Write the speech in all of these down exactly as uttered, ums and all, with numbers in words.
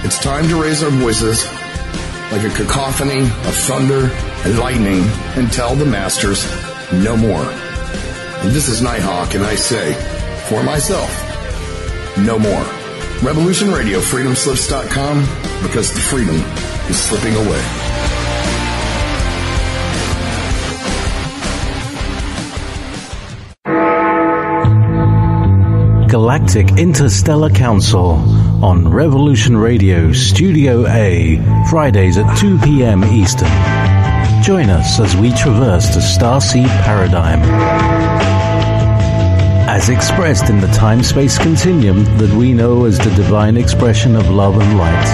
It's time to raise our voices like a cacophony of thunder and lightning and tell the masters no more. And this is Nighthawk, and I say, for myself, no more. Revolution Radio, freedom slips dot com, because the freedom is slipping away. Galactic Interstellar Council on Revolution Radio Studio A, Fridays at two p.m. Eastern. Join us as we traverse the starseed paradigm, as expressed in the time-space continuum that we know as the divine expression of love and light.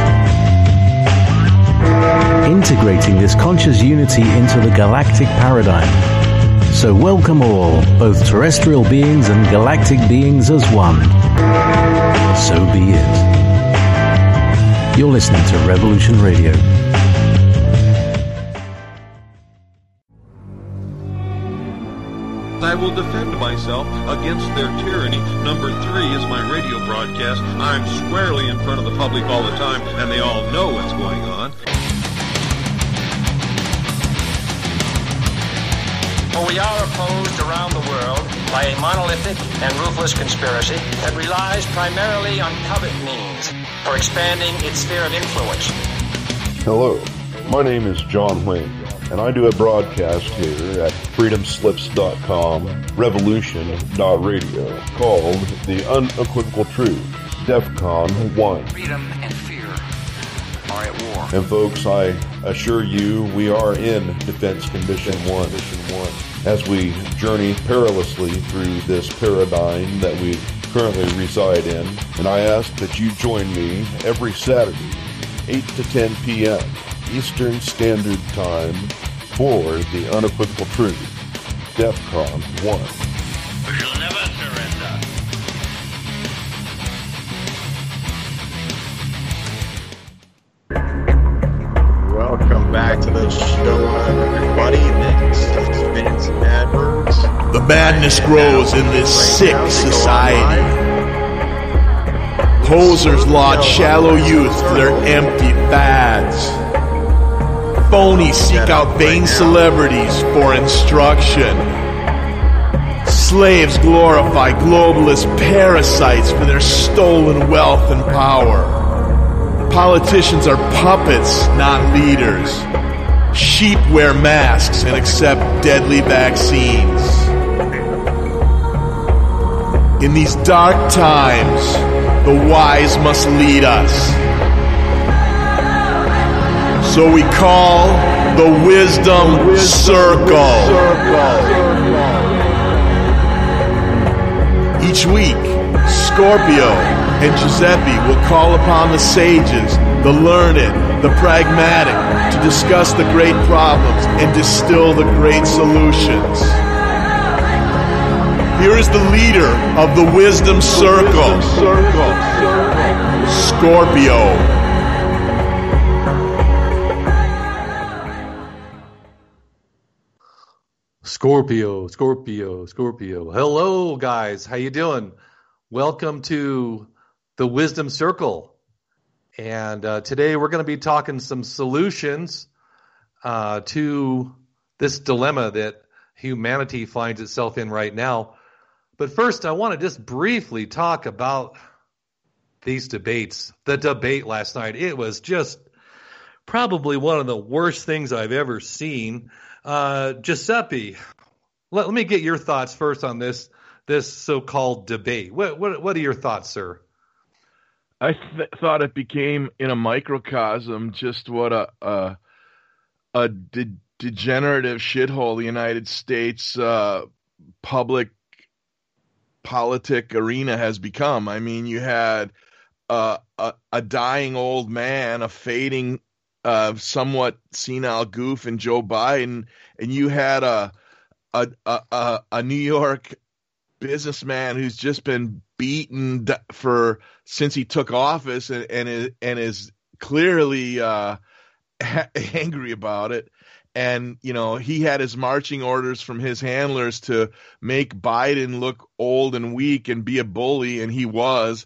Integrating this conscious unity into the galactic paradigm. So welcome all, both terrestrial beings and galactic beings as one. So be it. You're listening to Revolution Radio. I will defend myself against their tyranny. Number three is my radio broadcast. I'm squarely in front of the public all the time, and they all know what's going on. For we are opposed around the world by a monolithic and ruthless conspiracy that relies primarily on covert means for expanding its sphere of influence. Hello, my name is John Wayne, and I do a broadcast here at freedom slips dot com, revolution dot radio, called The Unequivocal Truth, DEFCON one. Freedom and fear are at war. And folks, I assure you we are in Defense Condition one, as we journey perilously through this paradigm that we currently reside in. And I ask that you join me every Saturday, eight to ten p.m. Eastern Standard Time, for The Unequivocal Truth, DEFCON one. We shall never surrender. Welcome back to the show, everybody. Next, Vince Edwards. The madness grows in this sick society. Posers laud shallow youth for their empty fads. Phonies seek out vain celebrities for instruction. Slaves glorify globalist parasites for their stolen wealth and power. Politicians are puppets, not leaders. Sheep wear masks and accept deadly vaccines. In these dark times, the wise must lead us. So we call the Wisdom Circle. Each week, Scorpio and Giuseppe will call upon the sages, the learned, the pragmatic, to discuss the great problems and distill the great solutions. Here is the leader of the Wisdom Circle, Scorpio. Scorpio, Scorpio, Scorpio. Hello, guys. How you doing? Welcome to the Wisdom Circle. And uh, today we're going to be talking some solutions uh, to this dilemma that humanity finds itself in right now. But first, I want to just briefly talk about these debates. The debate last night, it was just probably one of the worst things I've ever seen. Uh, Giuseppe, let, let me get your thoughts first on this this so-called debate. What what what are your thoughts, sir? I th- thought it became, in a microcosm, just what a a, a de- degenerative shithole the United States uh, public politic arena has become. I mean, you had uh, a, a dying old man, a fading, uh, somewhat senile goof in Joe Biden, and you had a a a, a New York businessman who's just been beaten for since he took office, and and is, and is clearly uh, angry about it. And, you know, he had his marching orders from his handlers to make Biden look old and weak and be a bully, and he was.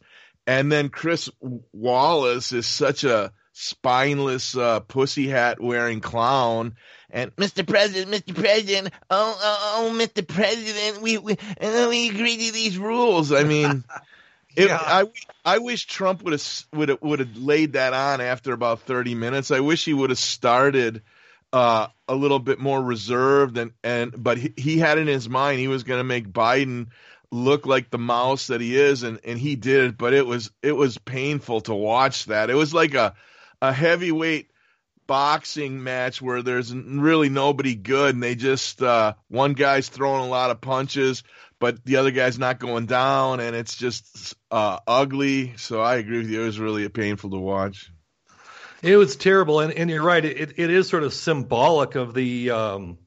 and then Chris Wallace is such a spineless uh, pussy hat wearing clown. And Mister President, Mister President, oh, oh, oh Mister President, we we, uh, we agree to these rules. I mean, it, yeah. I I wish Trump would have would have would have laid that on after about thirty minutes. I wish he would have started uh, a little bit more reserved, and and but he, he had in his mind he was going to make Biden look like the mouse that he is, and and he did. But it was it was painful to watch that. It was like a a heavyweight boxing match where there's really nobody good, and they just uh one guy's throwing a lot of punches, but the other guy's not going down, and it's just uh ugly. So I agree with you. It was really painful to watch. It was terrible, and, and you're right. It, it is sort of symbolic of the um,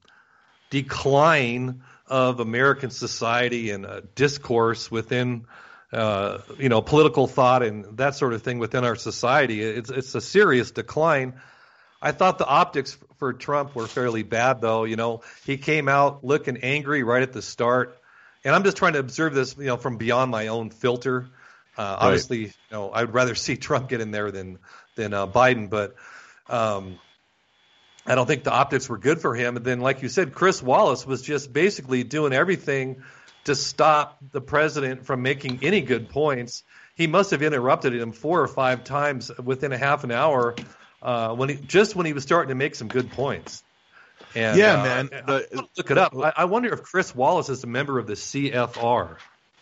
decline of American society and uh, discourse within uh, you know political thought and that sort of thing within our society. It's it's a serious decline. I thought the optics for Trump were fairly bad, though. You know, he came out looking angry right at the start, and I'm just trying to observe this, you know, from beyond my own filter. Uh, right. Obviously, you know, I'd rather see Trump get in there than than uh, Biden, but um, I don't think the optics were good for him. And then, like you said, Chris Wallace was just basically doing everything to stop the president from making any good points. He must have interrupted him four or five times within a half an hour. Uh, when he just when he was starting to make some good points, and yeah, uh, man, the, look it up. I, I wonder if Chris Wallace is a member of the C F R.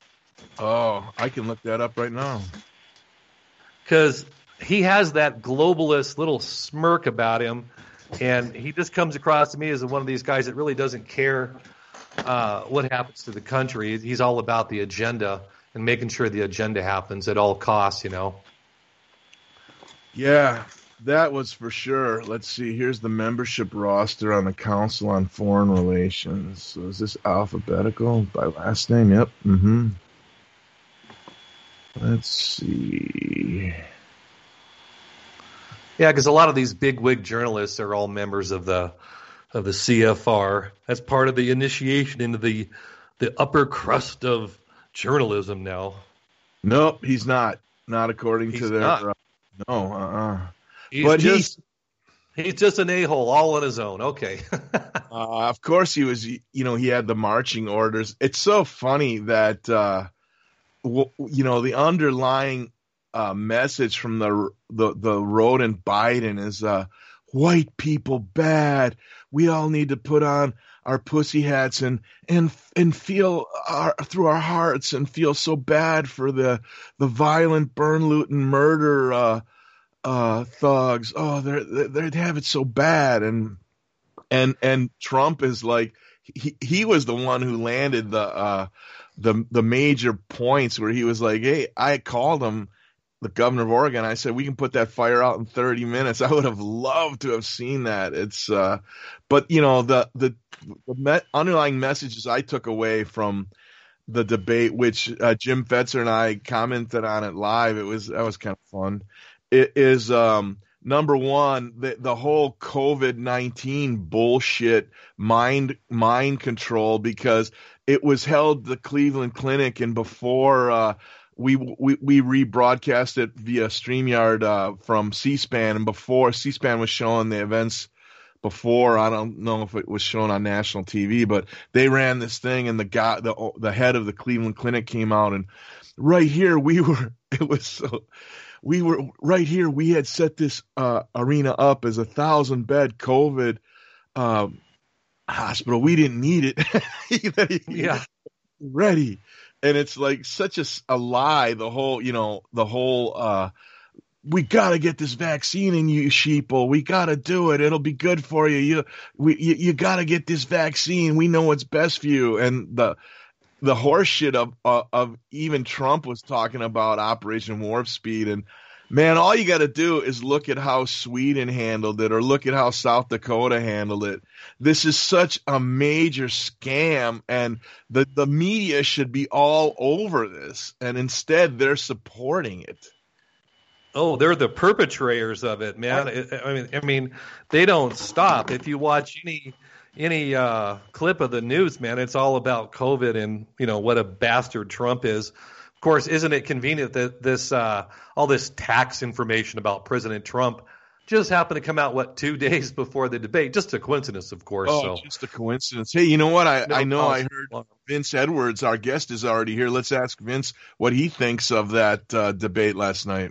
Oh, I can look that up right now. Because he has that globalist little smirk about him, and he just comes across to me as one of these guys that really doesn't care uh, what happens to the country. He's all about the agenda and making sure the agenda happens at all costs. You know. Yeah. That was for sure. Let's see. Here's the membership roster on the Council on Foreign Relations. So is this alphabetical by last name? Yep. Mm-hmm. Let's see. Yeah, because a lot of these bigwig journalists are all members of the of the C F R. That's part of the initiation into the the upper crust of journalism now. Nope, he's not. Not according he's to their. Not. Uh, no. Uh. Uh He's but just, he's, he's just an a-hole all on his own. Okay. uh, of course he was, you know, he had the marching orders. It's so funny that, uh, w- you know, the underlying uh, message from the, the, the rodent Biden is uh, white people bad. We all need to put on our pussy hats and, and, and feel our, through our hearts and feel so bad for the, the violent burn, loot, and murder uh Uh, thugs. Oh, they're, they'd have it so bad. And, and, and Trump is like, he, he was the one who landed the, uh, the, the major points where he was like, hey, I called him, the governor of Oregon. I said, we can put that fire out in thirty minutes. I would have loved to have seen that. It's, uh, but you know, the, the, the me- underlying messages I took away from the debate, which, uh, Jim Fetzer and I commented on it live. It was, that was kind of fun. It is um, number one, the, the whole COVID nineteen bullshit mind mind control, because it was held the Cleveland Clinic, and before uh, we we we rebroadcast it via StreamYard uh, from C-SPAN, and before C-SPAN was showing the events before. I don't know if it was shown on national T V, but they ran this thing, and the guy, the the head of the Cleveland Clinic came out, and right here we were. It was so. We were right here. We had set this uh, arena up as a thousand bed COVID um, hospital. We didn't need it. Yeah, ready. And it's like such a, a lie. The whole, you know, the whole. Uh, we got to get this vaccine in you, sheeple. We got to do it. It'll be good for you. You, we, you, you got to get this vaccine. We know what's best for you. And the. The horseshit of, of of even Trump was talking about Operation Warp Speed, and man, all you got to do is look at how Sweden handled it, or look at how South Dakota handled it. This is such a major scam, and the the media should be all over this, and instead they're supporting it. Oh, they're the perpetrators of it, man. I mean, I mean, they don't stop. If you watch any. Any uh, clip of the news, man, it's all about COVID and, you know, what a bastard Trump is Of course, isn't it convenient that this uh, all this tax information about President Trump just happened to come out, what, two days before the debate? Just a coincidence, of course. Oh, so. just a coincidence. Hey, you know what? I, No I know I problem. heard Vince Edwards, our guest, is already here. Let's ask Vince what he thinks of that uh, debate last night.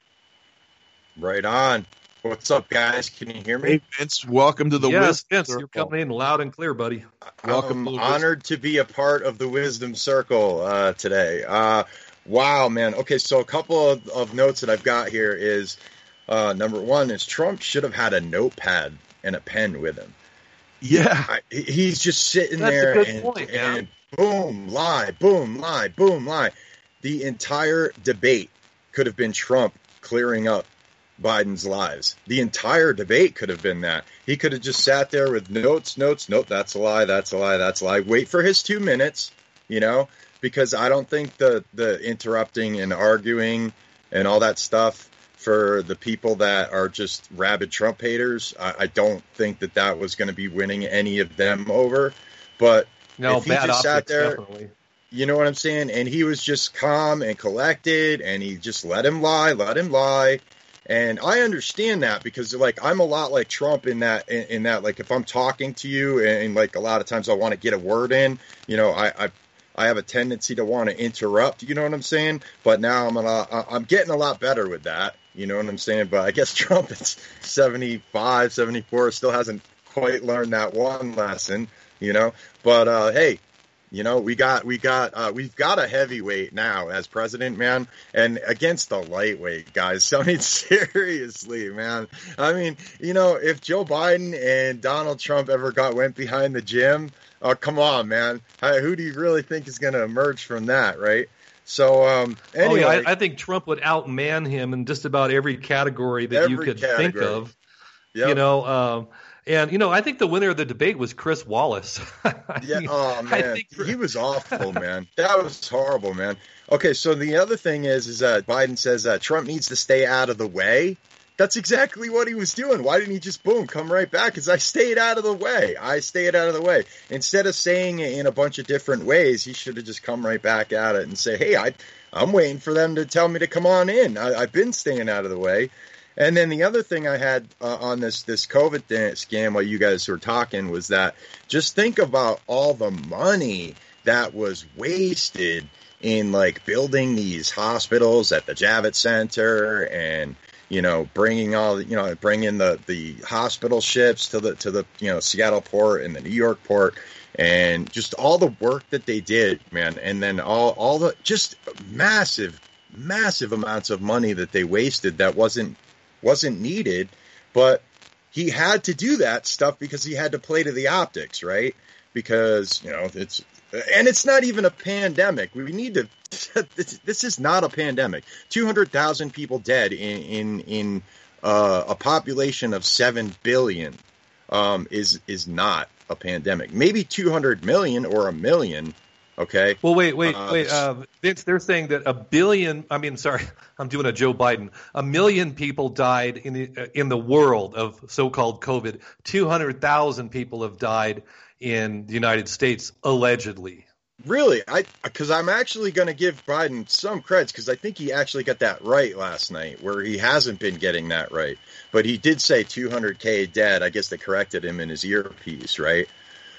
Right on. What's up, guys? Can you hear me? Hey, Vince, welcome to the Yes, Wisdom Vince, Circle. you're coming in loud and clear, buddy. Welcome I'm to the honored to be a part of the Wisdom Circle uh, today. Uh, wow, man. Okay, so a couple of, of notes that I've got here is, uh, number one is Trump should have had a notepad and a pen with him. Yeah. I, he's just sitting That's a there good and, point, man. and boom, lie, boom, lie, boom, lie. The entire debate could have been Trump clearing up Biden's lies. The entire debate could have been that. He could have just sat there with notes, notes, nope, that's a lie, that's a lie, that's a lie. Wait for his two minutes, you know, because I don't think the, the interrupting and arguing and all that stuff for the people that are just rabid Trump haters, I, I don't think that that was going to be winning any of them over. But No, if he bad just sat optics, there, definitely. you know what I'm saying? And he was just calm and collected, and he just let him lie, let him lie. And I understand that because, like, I'm a lot like Trump in that, in, in that, like, if I'm talking to you and, and, like, a lot of times I want to get a word in, you know, I, I, I have a tendency to want to interrupt, you know what I'm saying? But now I'm a lot, I'm getting a lot better with that, you know what I'm saying? But I guess Trump is seventy-five, seventy-four, still hasn't quite learned that one lesson, you know? But, uh, hey, you know, we got, we got, uh, we've got a heavyweight now as president, man, and against the lightweight guys. I mean, seriously, man. I mean, you know, if Joe Biden and Donald Trump ever got, went behind the gym, oh, come on, man. Who do you really think is going to emerge from that? Right. So, um, anyway, oh, yeah, I, I think Trump would outman him in just about every category that Every you could category. think of. Yep. You know, um, and, you know, I think the winner of the debate was Chris Wallace. Yeah. Oh, I man. think- He was awful, man. That was horrible, man. Okay. So the other thing is, is that Biden says that Trump needs to stay out of the way. That's exactly what he was doing. Why didn't he just, boom, come right back? Because I stayed out of the way. I stayed out of the way. Instead of saying it in a bunch of different ways, he should have just come right back at it and say, hey, I, I'm waiting for them to tell me to come on in. I, I've been staying out of the way. And then the other thing I had uh, on this this COVID scam while you guys were talking was that just think about all the money that was wasted in, like, building these hospitals at the Javits Center and, you know, bringing all, you know, bringing the, the hospital ships to the, to the, you know, Seattle port and the New York port, and just all the work that they did, man. And then all, all the just massive, massive amounts of money that they wasted that wasn't, wasn't needed, but he had to do that stuff because he had to play to the optics, right? Because, you know, it's, and it's not even a pandemic. We need to, this, this is not a pandemic. two hundred thousand people dead in, in, in uh, a population of seven billion um, is, is not a pandemic. Maybe two hundred million or a million. Okay. Well, wait, wait, Uh, wait, uh, Vince. They're saying that a billion. I mean, sorry, I'm doing a Joe Biden. A million people died in the uh, in the world of so-called COVID. Two hundred thousand people have died in the United States, allegedly. Really, I because I'm actually going to give Biden some credits because I think he actually got that right last night, where he hasn't been getting that right. But he did say two hundred K dead. I guess they corrected him in his earpiece, right?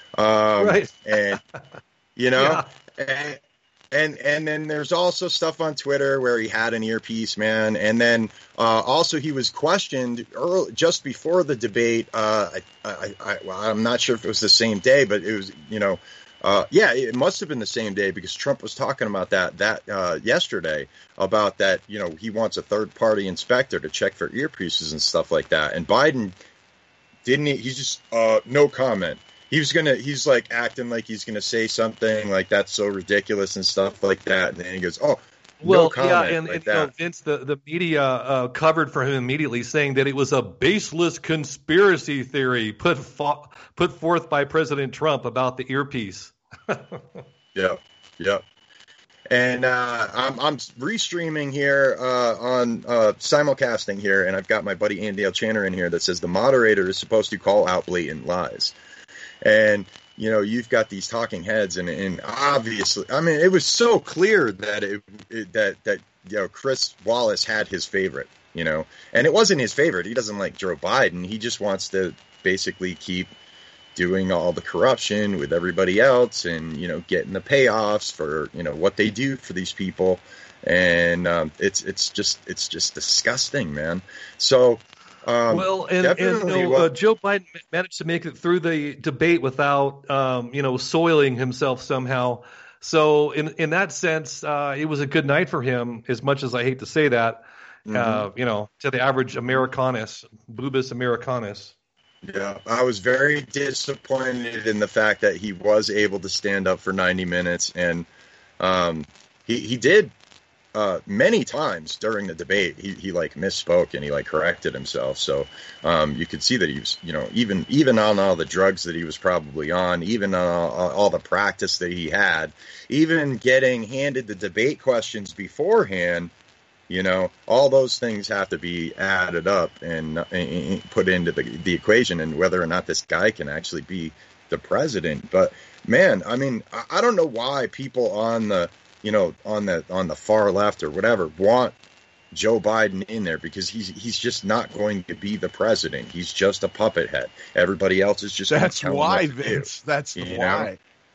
Um, Right. And you know, Yeah. and, and and then there's also stuff on Twitter where he had an earpiece, man. And then uh, also he was questioned early, just before the debate. Uh, I, I, I, well, I'm not sure if it was the same day, but it was, you know. Uh, yeah, it must have been the same day because Trump was talking about that that uh, yesterday about that, you know, he wants a third party inspector to check for earpieces and stuff like that. And Biden didn't, he's just uh, no comment. He was going to, he's like acting like he's going to say something like that's so ridiculous and stuff like that. And then he goes, oh, Well, no comment yeah, and, like and you know, that. Vince, the, the media uh, covered for him immediately, saying that it was a baseless conspiracy theory put fo- put forth by President Trump about the earpiece. Yeah, yeah. And uh, I'm I'm restreaming here uh, on uh, simulcasting here, and I've got my buddy Andy Alchaner in here that says the moderator is supposed to call out blatant lies. And you know, you've got these talking heads, and, and obviously, I mean, it was so clear that it, it that that you know Chris Wallace had his favorite, you know, and it wasn't his favorite. He doesn't like Joe Biden. He just wants to basically keep doing all the corruption with everybody else, and you know, getting the payoffs for you know what they do for these people, and um, it's it's just it's just disgusting, man. So. Um, well, and, and you know, uh, Joe Biden managed to make it through the debate without, um, you know, soiling himself somehow. So in in that sense, uh, it was a good night for him, as much as I hate to say that, mm-hmm. uh, you know, to the average Americanus, Bubis Americanus. Yeah, I was very disappointed in the fact that he was able to stand up for ninety minutes, and um, he, he did. Uh, many times during the debate, he, he like misspoke and he like corrected himself. So um, you could see that he was, you know, even even on all the drugs that he was probably on, even on all, all the practice that he had, even getting handed the debate questions beforehand, you know, all those things have to be added up and, and put into the, the equation, and whether or not this guy can actually be the president. But man, I mean, I, I don't know why people on the you know, on the on the far left or whatever, want Joe Biden in there, because he's he's just not going to be the president. He's just a puppet head. Everybody else is just. That's why, Vince. That's why. Know?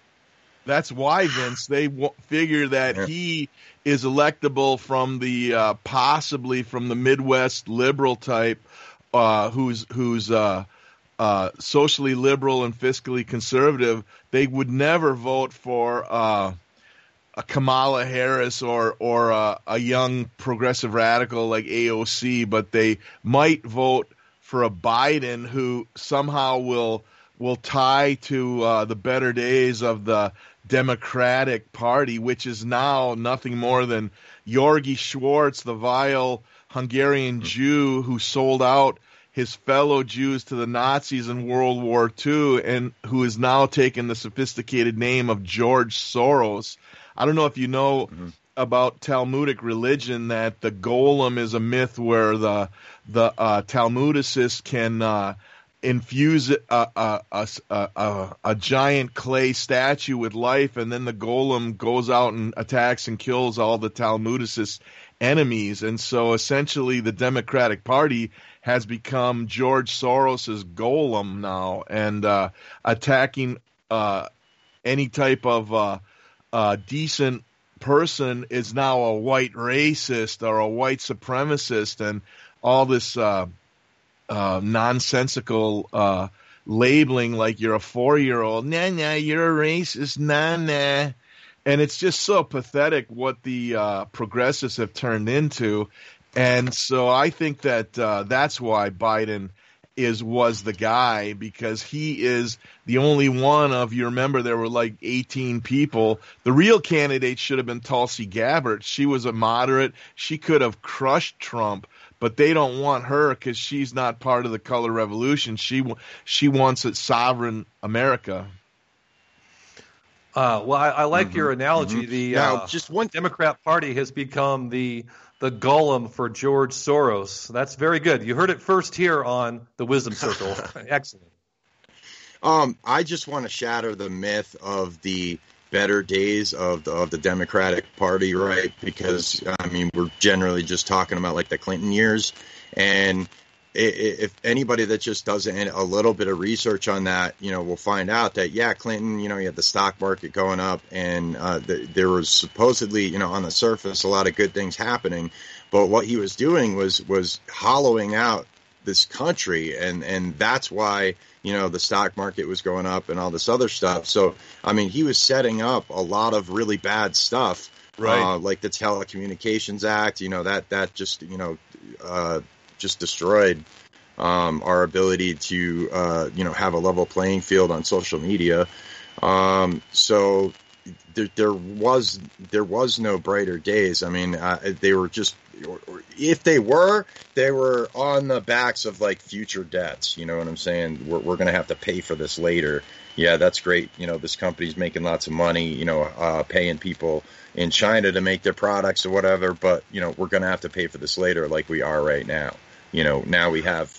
That's why, Vince. They w- figure that yeah. he is electable from the uh, possibly from the Midwest liberal type, uh, who's who's uh, uh, socially liberal and fiscally conservative. They would never vote for. Uh, a Kamala Harris or or a, a young progressive radical like A O C, but they might vote for a Biden who somehow will will tie to uh, the better days of the Democratic Party, which is now nothing more than Georgi Schwartz, the vile Hungarian Jew who sold out his fellow Jews to the Nazis in World War Two, and who is now taken the sophisticated name of George Soros. I don't know if you know mm-hmm. about Talmudic religion, that the golem is a myth where the the uh, Talmudicist can uh, infuse a a, a, a a giant clay statue with life, and then the golem goes out and attacks and kills all the Talmudicist enemies. And so essentially the Democratic Party has become George Soros's golem now, and uh, attacking uh, any type of uh, uh, decent person is now a white racist or a white supremacist, and all this uh, uh, nonsensical uh, labeling like you're a four-year-old. Nah, nah, you're a racist. Nah, nah. And it's just so pathetic what the uh, progressives have turned into. And so I think that uh, that's why Biden is was the guy, because he is the only one of, you remember there were like eighteen people. The real candidate should have been Tulsi Gabbard. She was a moderate. She could have crushed Trump, but they don't want her because she's not part of the color revolution. She she wants a sovereign America. Uh, well, I, I like mm-hmm, your analogy. Mm-hmm. The now, uh, just one Democrat Party has become the the golem for George Soros. That's very good. You heard it first here on the Wisdom Circle. Excellent. Um, I just want to shatter the myth of the better days of the, of the Democratic Party, right? Because, I mean, we're generally just talking about like the Clinton years. And if anybody that just does a little bit of research on that, you know, will find out that, yeah, Clinton, you know, you had the stock market going up, and uh, the, there was supposedly, you know, on the surface, a lot of good things happening. But what he was doing was was hollowing out this country. And, and that's why, you know, the stock market was going up and all this other stuff. So, I mean, he was setting up a lot of really bad stuff, right? Uh, like the Telecommunications Act, you know, that, that just, you know, uh, just destroyed um, our ability to, uh, you know, have a level playing field on social media. Um, so there, there was there was no brighter days. I mean, uh, they were just, if they were, they were on the backs of like future debts. You know what I'm saying? We're, we're going to have to pay for this later. Yeah, that's great. You know, this company's making lots of money, you know, uh, paying people in China to make their products or whatever. But, you know, we're going to have to pay for this later like we are right now. You know, now we have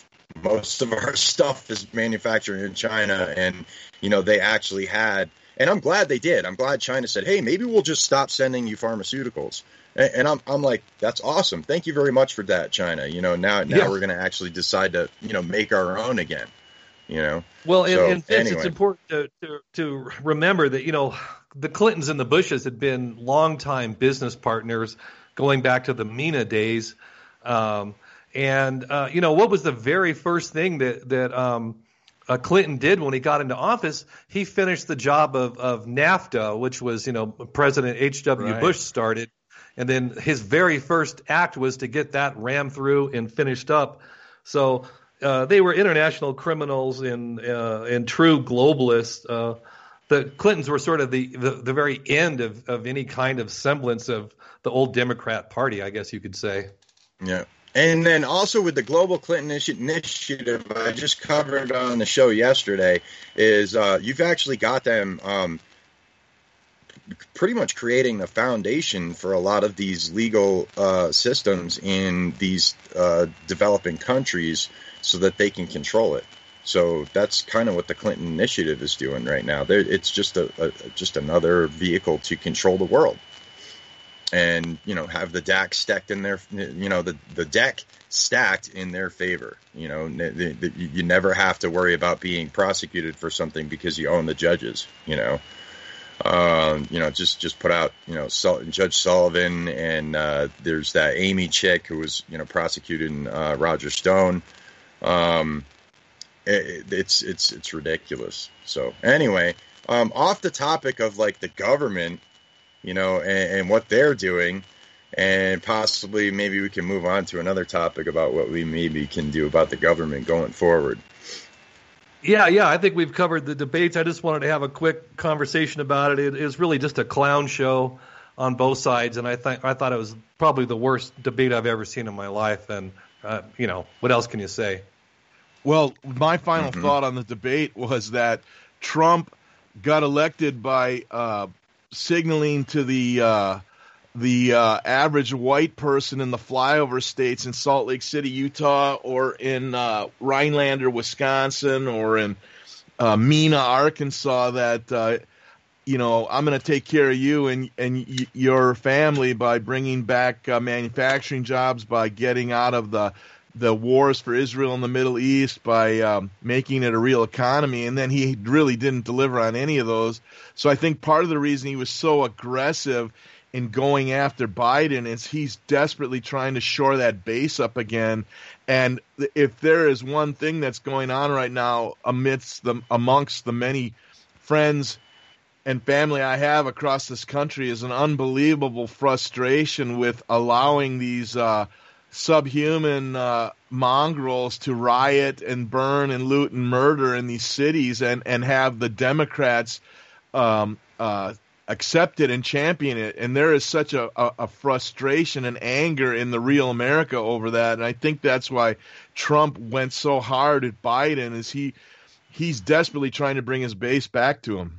most of our stuff is manufactured in China, and you know they actually had, and I'm glad they did. I'm glad China said, "Hey, maybe we'll just stop sending you pharmaceuticals." And, and I'm I'm like, "That's awesome. Thank you very much for that, China." You know, now now yeah. we're going to actually decide to you know make our own again. You know. Well, and, so, and Vince, anyway. it's important to, to to remember that you know the Clintons and the Bushes had been longtime business partners going back to the MENA days. Um, and, uh, you know, what was the very first thing that, that um, uh, Clinton did when he got into office? He finished the job of, of NAFTA, which was, you know, President H W Right. Bush started. And then his very first act was to get that rammed through and finished up. So uh, they were international criminals and, uh, and true globalists. Uh, the Clintons were sort of the, the, the very end of, of any kind of semblance of the old Democrat Party, I guess you could say. Yeah. And then also with the Global Clinton Initiative, I just covered on the show yesterday, is uh, you've actually got them um, pretty much creating the foundation for a lot of these legal uh, systems in these uh, developing countries so that they can control it. So that's kind of what the Clinton Initiative is doing right now. They're, it's just a, a just another vehicle to control the world. And, you know, have the deck stacked in their, you know, the, the deck stacked in their favor. You know, the, the, you never have to worry about being prosecuted for something because you own the judges, you know. Um, you know, just, just put out, you know, Judge Sullivan, and uh, there's that Amy chick who was, you know, prosecuting uh, Roger Stone. Um, it, it's, it's, it's ridiculous. So anyway, um, off the topic of like the government, you know, and, and what they're doing, and possibly maybe we can move on to another topic about what we maybe can do about the government going forward. Yeah, yeah, I think we've covered the debates. I just wanted to have a quick conversation about it. It is really just a clown show on both sides, and I think I thought it was probably the worst debate I've ever seen in my life. And uh, you know, what else can you say? Well, my final Mm-hmm. thought on the debate was that Trump got elected by uh, signaling to the uh, the uh, average white person in the flyover states in Salt Lake City, Utah, or in uh, Rhinelander, Wisconsin, or in uh, Mena, Arkansas, that uh, you know, I'm going to take care of you and and y- your family by bringing back uh, manufacturing jobs, by getting out of the the wars for Israel in the Middle East, by um, making it a real economy. And then he really didn't deliver on any of those. So I think part of the reason he was so aggressive in going after Biden is he's desperately trying to shore that base up again. And if there is one thing that's going on right now amidst the, amongst the many friends and family I have across this country, is an unbelievable frustration with allowing these uh, subhuman uh, mongrels to riot and burn and loot and murder in these cities, and, and have the Democrats um, uh, accept it and champion it. And there is such a, a, a frustration and anger in the real America over that. And I think that's why Trump went so hard at Biden, is he he's desperately trying to bring his base back to him.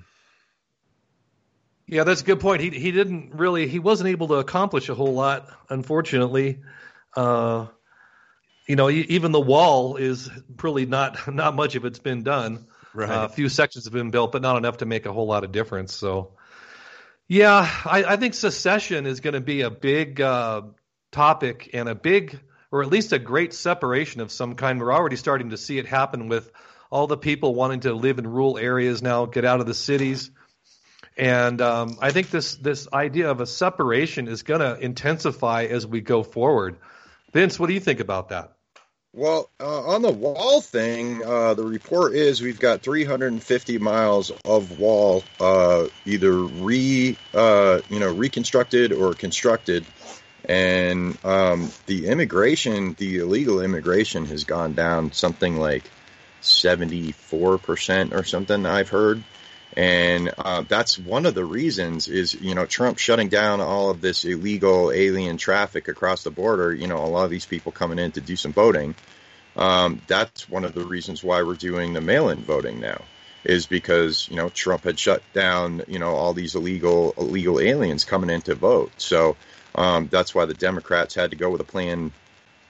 Yeah, that's a good point. He he didn't really he wasn't able to accomplish a whole lot, unfortunately. Uh, you know, even the wall is really not not much of it's been done. Right. Uh, a few sections have been built, but not enough to make a whole lot of difference. So, yeah, I, I think secession is going to be a big uh, topic, and a big, or at least a great separation of some kind. We're already starting to see it happen with all the people wanting to live in rural areas now, get out of the cities. And um, I think this this idea of a separation is going to intensify as we go forward. Vince, what do you think about that? Well, uh, on the wall thing, uh, the report is we've got three hundred fifty miles of wall, uh, either re, uh, you know, reconstructed or constructed, and um, the immigration, the illegal immigration, has gone down something like seventy-four percent or something, I've heard. And uh, that's one of the reasons is, you know, Trump shutting down all of this illegal alien traffic across the border. You know, a lot of these people coming in to do some voting. Um, that's one of the reasons why we're doing the mail-in voting now, is because, you know, Trump had shut down, you know, all these illegal illegal aliens coming in to vote. So um, that's why the Democrats had to go with a plan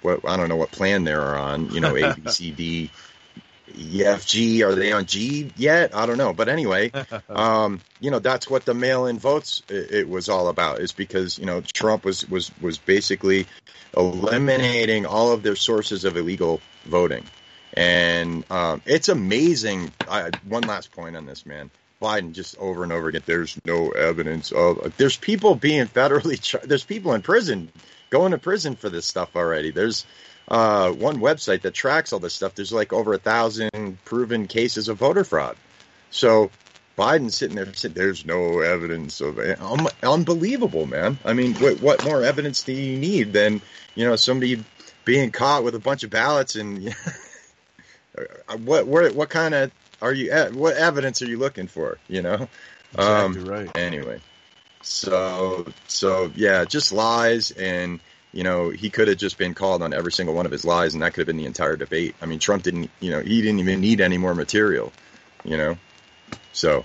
what I don't know what plan they're on. You know, A, B, C, D, E, F, G. Are they on G yet? I don't know. But anyway, um, you know, that's what the mail-in votes it, it was all about. Is because you know Trump was was was basically eliminating all of their sources of illegal voting. And um, it's amazing. I, one last point on this, man. Biden just over and over again. There's no evidence of. There's people being federally. Char- there's people in prison, going to prison for this stuff already. There's uh, one website that tracks all this stuff. There's like over a thousand proven cases of voter fraud. So Biden's sitting there saying there's no evidence of it. Um, unbelievable, man. I mean, what, what more evidence do you need than you know somebody being caught with a bunch of ballots and what what what kind of are you what evidence are you looking for? You know, exactly um, right. Anyway, so so yeah, just lies, and you know he could have just been called on every single one of his lies, and that could have been the entire debate. I mean, Trump didn't, you know, he didn't even need any more material, you know. So,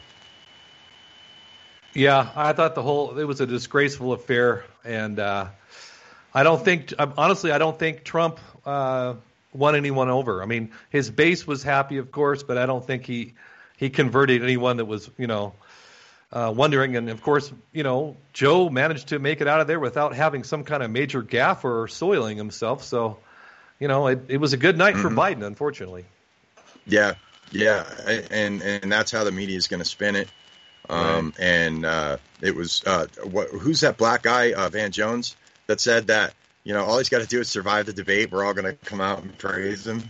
yeah, I thought the whole it was a disgraceful affair, and uh, I don't think honestly, I don't think Trump uh, won anyone over. I mean, his base was happy, of course, but I don't think he he converted anyone that was, you know, uh, wondering. And of course, you know, Joe managed to make it out of there without having some kind of major gaffe or soiling himself. So, you know, it, it was a good night mm-hmm. for Biden, unfortunately. Yeah, yeah, and and that's how the media is going to spin it. Um, right. And uh, it was uh, what? Who's that black guy, uh, Van Jones, that said that? You know, all he's got to do is survive the debate. We're all going to come out and praise him.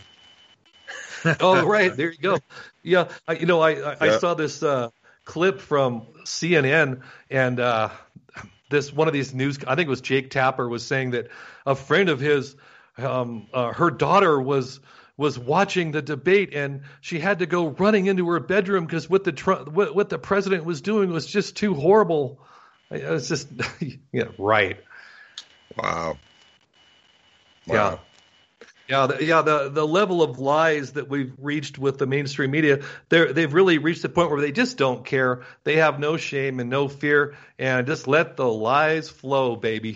Oh, right. There you go. Yeah. I, you know, I, I, I saw this uh, clip from C N N, and uh, this one of these news, I think it was Jake Tapper, was saying that a friend of his, um, uh, her daughter was was watching the debate, and she had to go running into her bedroom because what the what, what the president was doing was just too horrible. It was just, yeah, right. Wow. Wow. Yeah, yeah, the, yeah. The the level of lies that we've reached with the mainstream media, they they've really reached the point where they just don't care. They have no shame and no fear, and just let the lies flow, baby.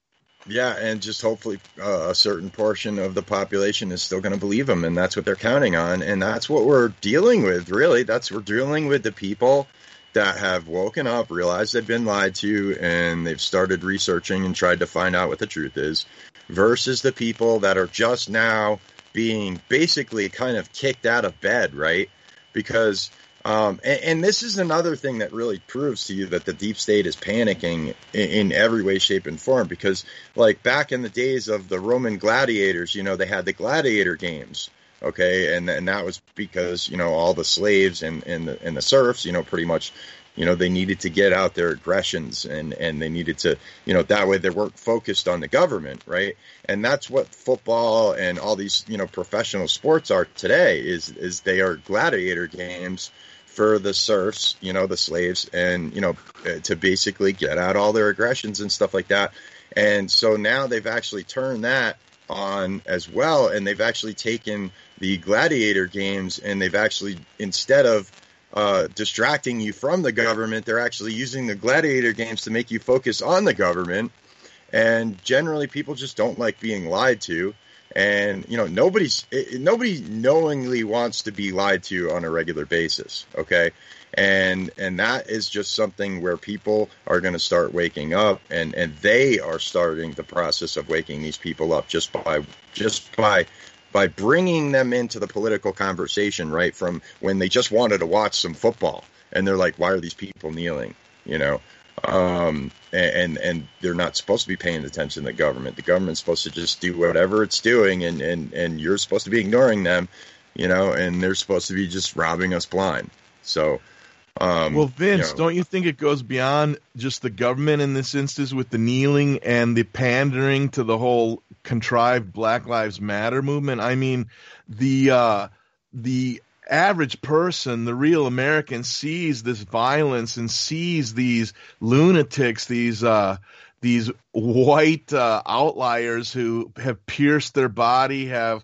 Yeah, and just hopefully uh, a certain portion of the population is still going to believe them, and that's what they're counting on, and that's what we're dealing with. Really, that's we're dealing with the people that have woken up, realized they've been lied to, and they've started researching and tried to find out what the truth is, versus the people that are just now being basically kind of kicked out of bed, right? Because, um, and, and this is another thing that really proves to you that the deep state is panicking in, in every way, shape, and form. Because, like, back in the days of the Roman gladiators, you know, they had the gladiator games. Okay, and and that was because, you know, all the slaves and, and, the, and the serfs, you know, pretty much, you know, they needed to get out their aggressions and, and they needed to, you know, that way they weren't focused on the government, right? And that's what football and all these, you know, professional sports are today, is is they are gladiator games for the serfs, you know, the slaves, and, you know, to basically get out all their aggressions and stuff like that. And so now they've actually turned that on as well, and they've actually taken the gladiator games and they've actually, instead of uh, distracting you from the government, they're actually using the gladiator games to make you focus on the government. And generally people just don't like being lied to. And, you know, nobody's nobody knowingly wants to be lied to on a regular basis. OK, and and that is just something where people are going to start waking up, and, and they are starting the process of waking these people up just by just by by bringing them into the political conversation, right? From when they just wanted to watch some football and they're like, why are these people kneeling? You know, um, and, and they're not supposed to be paying attention to the government. The government's supposed to just do whatever it's doing, and, and, and you're supposed to be ignoring them, you know, and they're supposed to be just robbing us blind. So, um, well, Vince, you know, don't you think it goes beyond just the government in this instance with the kneeling and the pandering to the whole contrived Black Lives Matter movement? I mean, the uh, the average person, the real American, sees this violence and sees these lunatics, these uh, these white uh, outliers who have pierced their body, have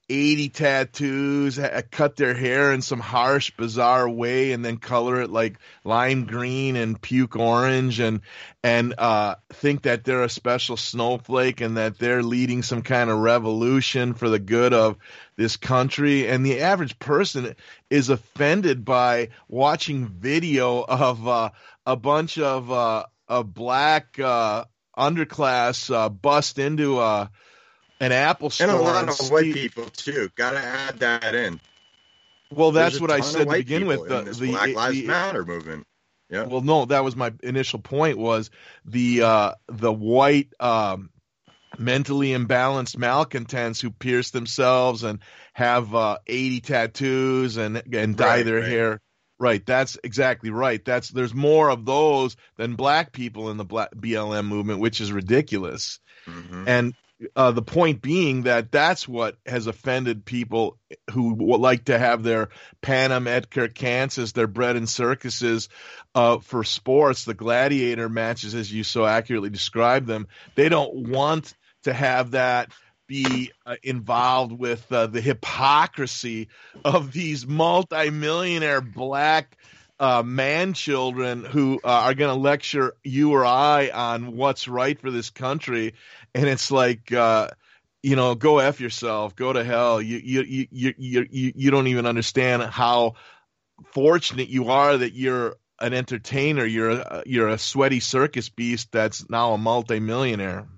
eighty tattoos, ha- cut their hair in some harsh, bizarre way, and then color it like lime green and puke orange, and and uh, think that they're a special snowflake and that they're leading some kind of revolution for the good of this country. And the average person is offended by watching video of uh, a bunch of uh, of black uh, underclass uh, bust into a an Apple store. And a lot and of see- white people, too. Got to add that in. Well, that's There's a what I ton of said to white begin people with. The, in this the, Black Lives the- Matter movement. Yeah. Well, no, that was my initial point. Was the uh, the white um, mentally imbalanced malcontents who pierce themselves and have uh, eighty tattoos and and dye Right, their right. hair. Right, that's exactly right. That's there's more of those than black people in the black B L M movement, which is ridiculous. Mhm. And uh, the point being that that's what has offended people who would like to have their Panem et Circenses, their bread and circuses uh, for sports, the gladiator matches, as you so accurately described them. They don't want to have that be uh, involved with uh, the hypocrisy of these multimillionaire black uh, man children who uh, are going to lecture you or I on what's right for this country. And it's like, uh, you know, go F yourself, go to hell. You, you, you, you, you, you you don't even understand how fortunate you are that you're an entertainer. You're a, you're a sweaty circus beast that's now a multimillionaire.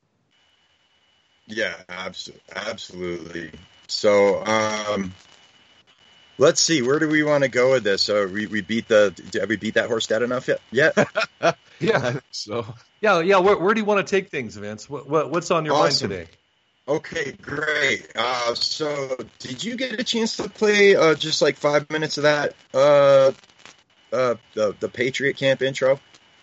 Yeah, absolutely. Absolutely. So, um, let's see. Where do we want to go with this? So we, we beat the. Have we beat that horse dead enough yet? Yet? Yeah. So Yeah, yeah. Where, where do you want to take things, Vince? What, what what's on your Awesome. mind today? Okay, great. Uh, so did you get a chance to play uh, just like five minutes of that uh, uh, the the Patriot Camp intro?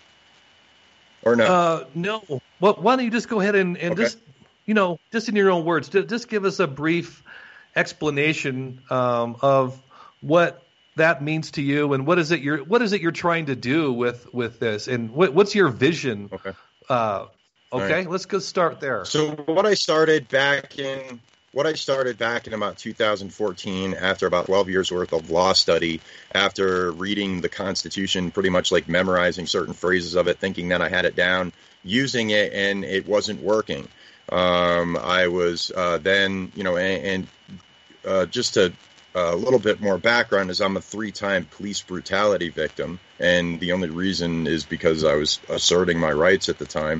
Or no? Uh, no. Well, why don't you just go ahead and, and Okay. just, you know, just in your own words, ju- just give us a brief explanation um, of what that means to you and what is it you're what is it you're trying to do with with this, and what, what's your vision? Okay. Uh, okay, right. let's go start there. So what I started back in what I started back in about two thousand fourteen, after about twelve years worth of law study, after reading the Constitution, pretty much like memorizing certain phrases of it, thinking that I had it down, using it, and it wasn't working. Um, I was uh, then, you know, and, and uh, just to a little bit more background is I'm a three-time police brutality victim, and the only reason is because I was asserting my rights at the time.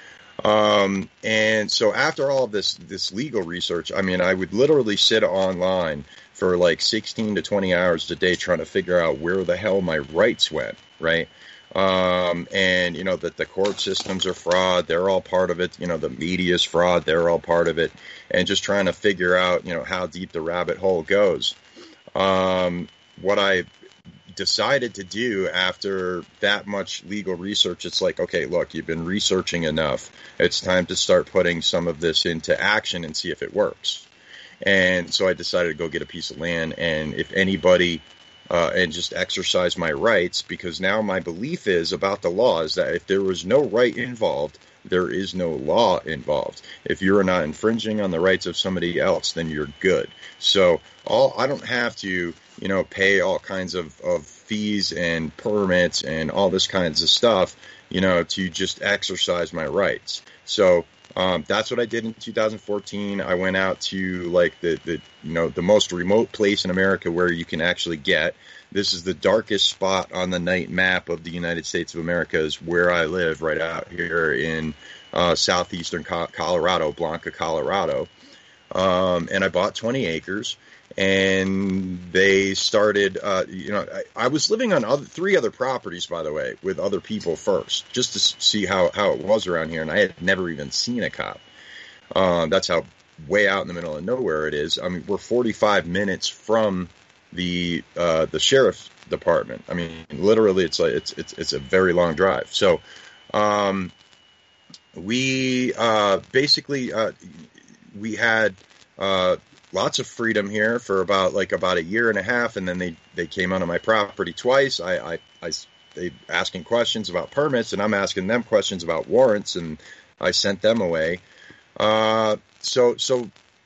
Um, and so after all of this, this legal research, I mean, I would literally sit online for like sixteen to twenty hours a day trying to figure out where the hell my rights went, right? Um, and, you know, that the court systems are fraud. They're all part of it. You know, the media's fraud. They're all part of it. And just trying to figure out, you know, how deep the rabbit hole goes. Um, what I decided to do after that much legal research, it's like, okay, look, you've been researching enough. It's time to start putting some of this into action and see if it works. And so I decided to go get a piece of land, and if anybody, uh, and just exercise my rights, because now my belief is about the law is that if there was no right involved, there is no law involved. If you're not infringing on the rights of somebody else, then you're good. So all I don't have to, you know, pay all kinds of, of fees and permits and all this kinds of stuff, you know, to just exercise my rights. So um, that's what I did in two thousand fourteen. I went out to like the, the, you know, the most remote place in America where you can actually get. This is the darkest spot on the night map of the United States of America, is where I live, right out here in uh, southeastern Colorado, Blanca, Colorado. Um, and I bought twenty acres, and they started, uh, you know, I, I was living on other, three other properties, by the way, with other people first, just to see how, how it was around here. And I had never even seen a cop. Um, that's how way out in the middle of nowhere it is. I mean, we're forty-five minutes from the uh, the sheriff's department. I mean, literally, it's like it's it's it's a very long drive. So, um, we uh, basically uh, we had uh, lots of freedom here for about like about a year and a half, and then they, they came onto my property twice. I, I, I they asking questions about permits, and I'm asking them questions about warrants, and I sent them away. Uh, so so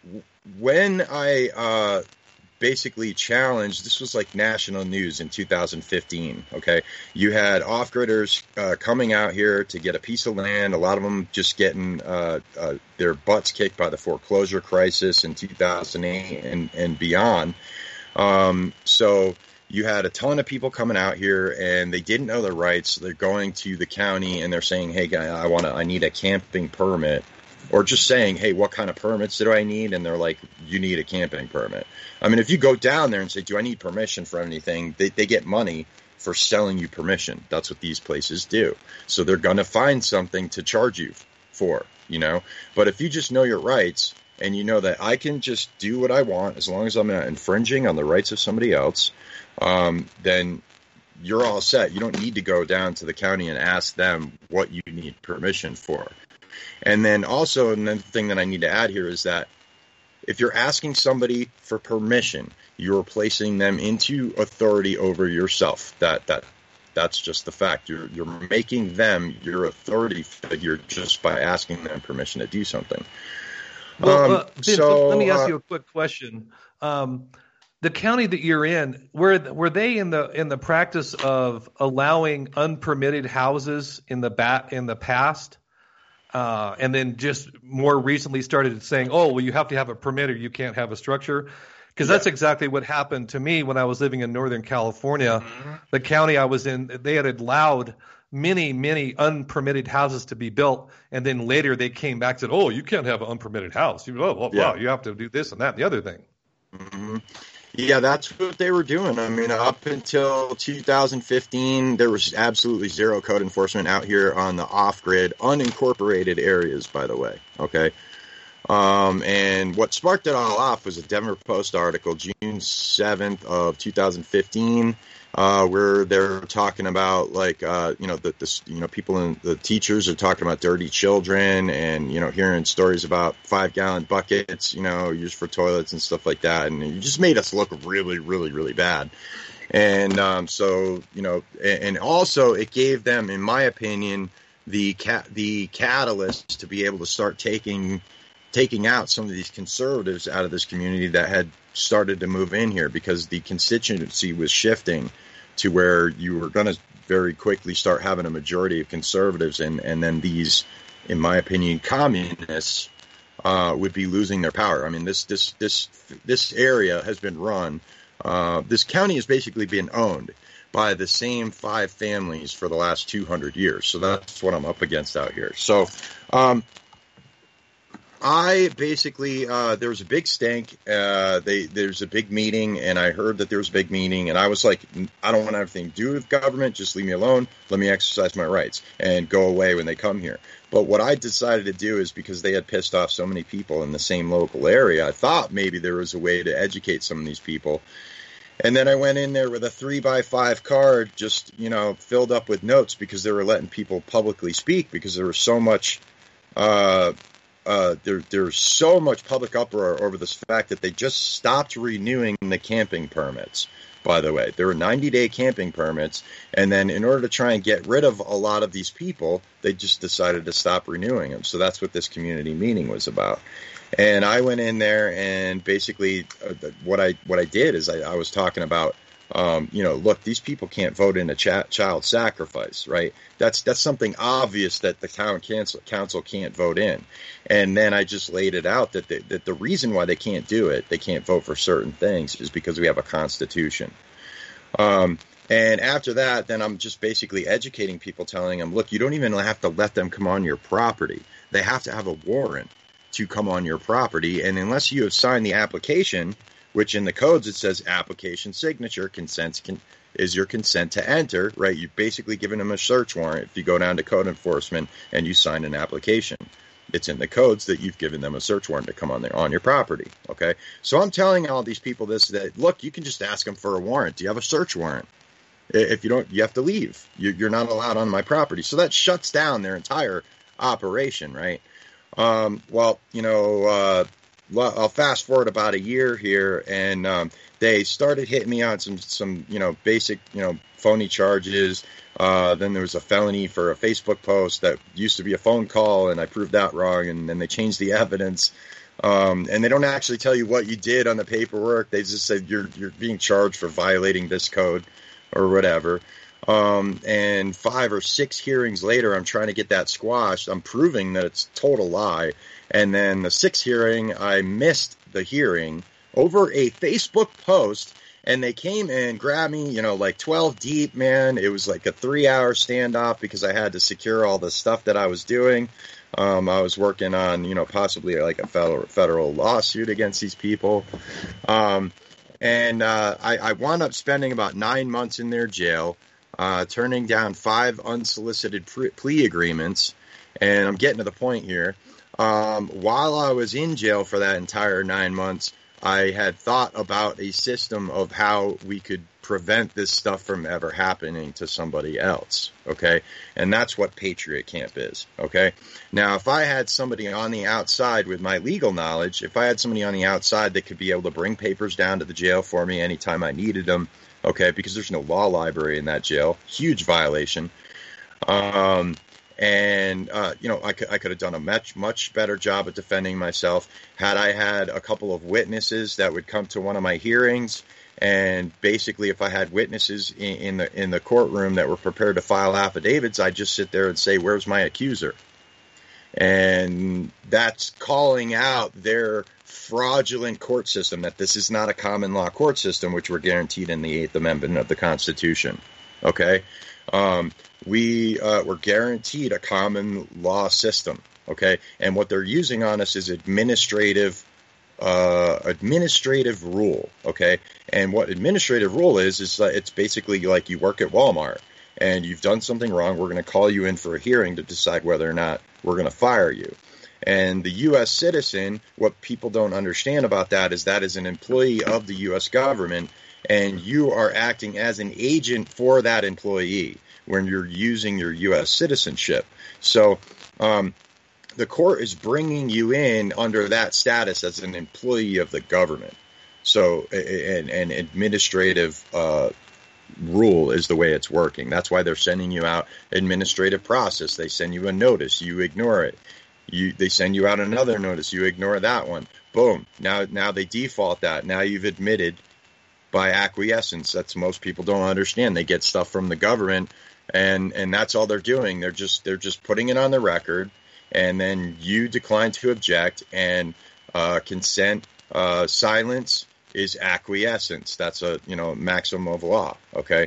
when I uh, basically challenged, this was like national news in two thousand fifteen, okay? You had off-gridders uh, coming out here to get a piece of land, a lot of them just getting uh, uh, their butts kicked by the foreclosure crisis in two thousand eight and, and beyond. Um, so you had a ton of people coming out here, and they didn't know their rights. They're going to the county, and they're saying, hey, guy, I want to, I need a camping permit. Or just saying, hey, what kind of permits do I need? And they're like, you need a camping permit. I mean, if you go down there and say, do I need permission for anything? They, they get money for selling you permission. That's what these places do. So they're going to find something to charge you for, you know. But if you just know your rights and you know that I can just do what I want as long as I'm not infringing on the rights of somebody else, um, then you're all set. You don't need to go down to the county and ask them what you need permission for. And then also another thing that I need to add here is that if you're asking somebody for permission, you're placing them into authority over yourself. That that that's just the fact. You're you're making them your authority figure just by asking them permission to do something. Well, um, uh, Vince, so let me ask uh, you a quick question. Um, the county that you're in, were were they in the in the practice of allowing unpermitted houses in the bat in the past? Uh, and then just more recently started saying, oh, well, you have to have a permit or you can't have a structure. Because yeah. that's exactly what happened to me when I was living in Northern California. Mm-hmm. The county I was in, they had allowed many, many unpermitted houses to be built. And then later they came back and said, oh, you can't have an unpermitted house. You, oh, well, yeah. wow, you have to do this and that and the other thing. Mm-hmm. Yeah, that's what they were doing. I mean, up until two thousand fifteen, there was absolutely zero code enforcement out here on the off-grid, unincorporated areas, by the way, okay? Um, and what sparked it all off was a Denver Post article, June seventh of two thousand fifteen, uh, where they're talking about, like, uh, you know, the, the you know people in the teachers are talking about dirty children and, you know, hearing stories about five-gallon buckets, you know, used for toilets and stuff like that. And it just made us look really, really, really bad. And um, so, you know, and also it gave them, in my opinion, the ca- the catalyst to be able to start taking taking out some of these conservatives out of this community that had started to move in here, because the constituency was shifting to where you were going to very quickly start having a majority of conservatives, and, and then these, in my opinion, communists uh, would be losing their power. I mean, this this this this area has been run. Uh, this county has basically been owned by the same five families for the last two hundred years. So that's what I'm up against out here. So um, I basically, uh, there was a big stink. Uh, they, there's a big meeting, and I heard that there was a big meeting, and I was like, I don't want anything to do with government. Just leave me alone. Let me exercise my rights and go away when they come here. But what I decided to do is, because they had pissed off so many people in the same local area, I thought maybe there was a way to educate some of these people. And then I went in there with a three by five card, just, you know, filled up with notes, because they were letting people publicly speak, because there was so much, uh, uh, there, there's so much public uproar over this fact that they just stopped renewing the camping permits. By the way, there were ninety day camping permits. And then in order to try and get rid of a lot of these people, they just decided to stop renewing them. So that's what this community meeting was about. And I went in there, and basically uh, what I what I did is I, I was talking about, um, you know, look, these people can't vote in a ch- child sacrifice, right? That's that's something obvious that the town council, council can't vote in. And then I just laid it out that the, that the reason why they can't do it, they can't vote for certain things, is because we have a constitution. Um, and after that, then I'm just basically educating people, telling them, look, you don't even have to let them come on your property. They have to have a warrant to come on your property. And unless you have signed the application, which in the codes it says application signature, consent can, is your consent to enter, right? You've basically given them a search warrant if you go down to code enforcement and you sign an application. It's in the codes that you've given them a search warrant to come on there on your property, okay? So I'm telling all these people this, that, look, you can just ask them for a warrant. Do you have a search warrant? If you don't, you have to leave. You're not allowed on my property. So that shuts down their entire operation, right? Um, well, you know, uh, I'll fast forward about a year here, and um, they started hitting me on some, some, you know, basic, you know, phony charges. Uh, then there was a felony for a Facebook post that used to be a phone call, and I proved that wrong, and then they changed the evidence. Um, and they don't actually tell you what you did on the paperwork. They just say you're you're being charged for violating this code or whatever. Um, and five or six hearings later, I'm trying to get that squashed. I'm proving that it's a total lie. And then the sixth hearing, I missed the hearing over a Facebook post. And they came and grabbed me, you know, like twelve deep, man. It was like a three-hour standoff because I had to secure all the stuff that I was doing. Um, I was working on, you know, possibly like a federal federal lawsuit against these people. Um, and uh, I, I wound up spending about nine months in their jail, uh, turning down five unsolicited pre- plea agreements. And I'm getting to the point here. Um, while I was in jail for that entire nine months, I had thought about a system of how we could prevent this stuff from ever happening to somebody else, okay? And that's what Patriot Camp is, okay? Now, if I had somebody on the outside with my legal knowledge, if I had somebody on the outside that could be able to bring papers down to the jail for me anytime I needed them, okay, because there's no law library in that jail, huge violation, um... And, uh, you know, I could, I could have done a much, much better job at defending myself had I had a couple of witnesses that would come to one of my hearings. And basically, if I had witnesses in, in the in the courtroom that were prepared to file affidavits, I'd just sit there and say, where's my accuser? And that's calling out their fraudulent court system, that this is not a common law court system, which we're guaranteed in the Eighth Amendment of the Constitution. Okay? Um, we uh, were guaranteed a common law system, okay? And what they're using on us is administrative uh, administrative rule, okay? And what administrative rule is, is uh, it's basically like you work at Walmart and you've done something wrong. We're going to call you in for a hearing to decide whether or not we're going to fire you. And the U S citizen, what people don't understand about that is that is an employee of the U S government, and you are acting as an agent for that employee when you're using your U S citizenship. So um, the court is bringing you in under that status as an employee of the government. So an, an administrative uh, rule is the way it's working. That's why they're sending you out administrative process. They send you a notice. You ignore it. You, they send you out another notice. You ignore that one. Boom. Now, now they default that. Now you've admitted by acquiescence. That's most people don't understand. They get stuff from the government, and and that's all they're doing. They're just they're just putting it on the record, and then you decline to object, and uh, consent uh, silence is acquiescence. That's a you know maximum of law. Okay.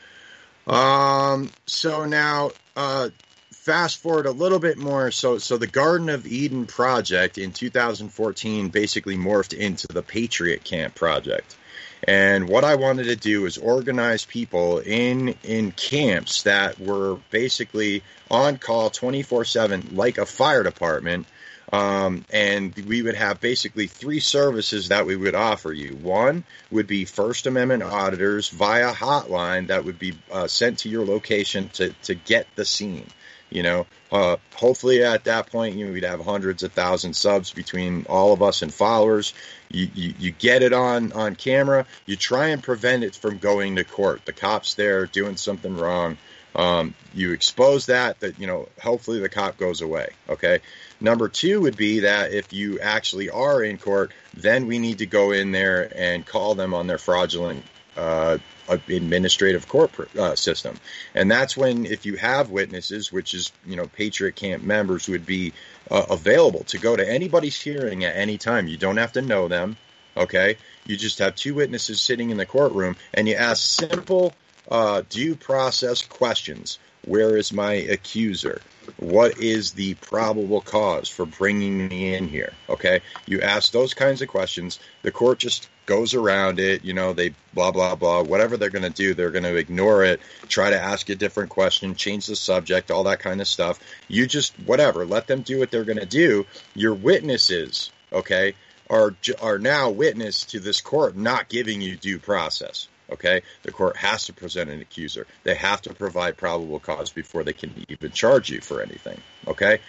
Um. So now, uh, fast forward a little bit more. So so the Garden of Eden project in two thousand fourteen basically morphed into the Patriot Camp project. And what I wanted to do is organize people in in camps that were basically on call twenty-four seven, like a fire department. Um, and we would have basically three services that we would offer you. One would be First Amendment auditors via hotline that would be uh, sent to your location to, to get the scene. You know, uh, hopefully at that point, you know, we'd have hundreds of thousands subs between all of us and followers. You, you, you get it on, on camera. You try and prevent it from going to court. The cop's there doing something wrong. Um, you expose that, that, you know, hopefully the cop goes away. Okay. Number two would be that if you actually are in court, then we need to go in there and call them on their fraudulent uh administrative court uh, system. And that's when, if you have witnesses, which is, you know, Patriot Camp members would be uh, available to go to anybody's hearing at any time. You don't have to know them, okay? You just have two witnesses sitting in the courtroom, and you ask simple uh, due process questions. Where is my accuser? What is the probable cause for bringing me in here? Okay, you ask those kinds of questions. The court just goes around it. You know, they blah, blah, blah. Whatever they're going to do, they're going to ignore it, try to ask a different question, change the subject, all that kind of stuff. You just, whatever, let them do what they're going to do. Your witnesses, okay, are are now witness to this court not giving you due process. Okay, the court has to present an accuser. They have to provide probable cause before they can even charge you for anything. Okay,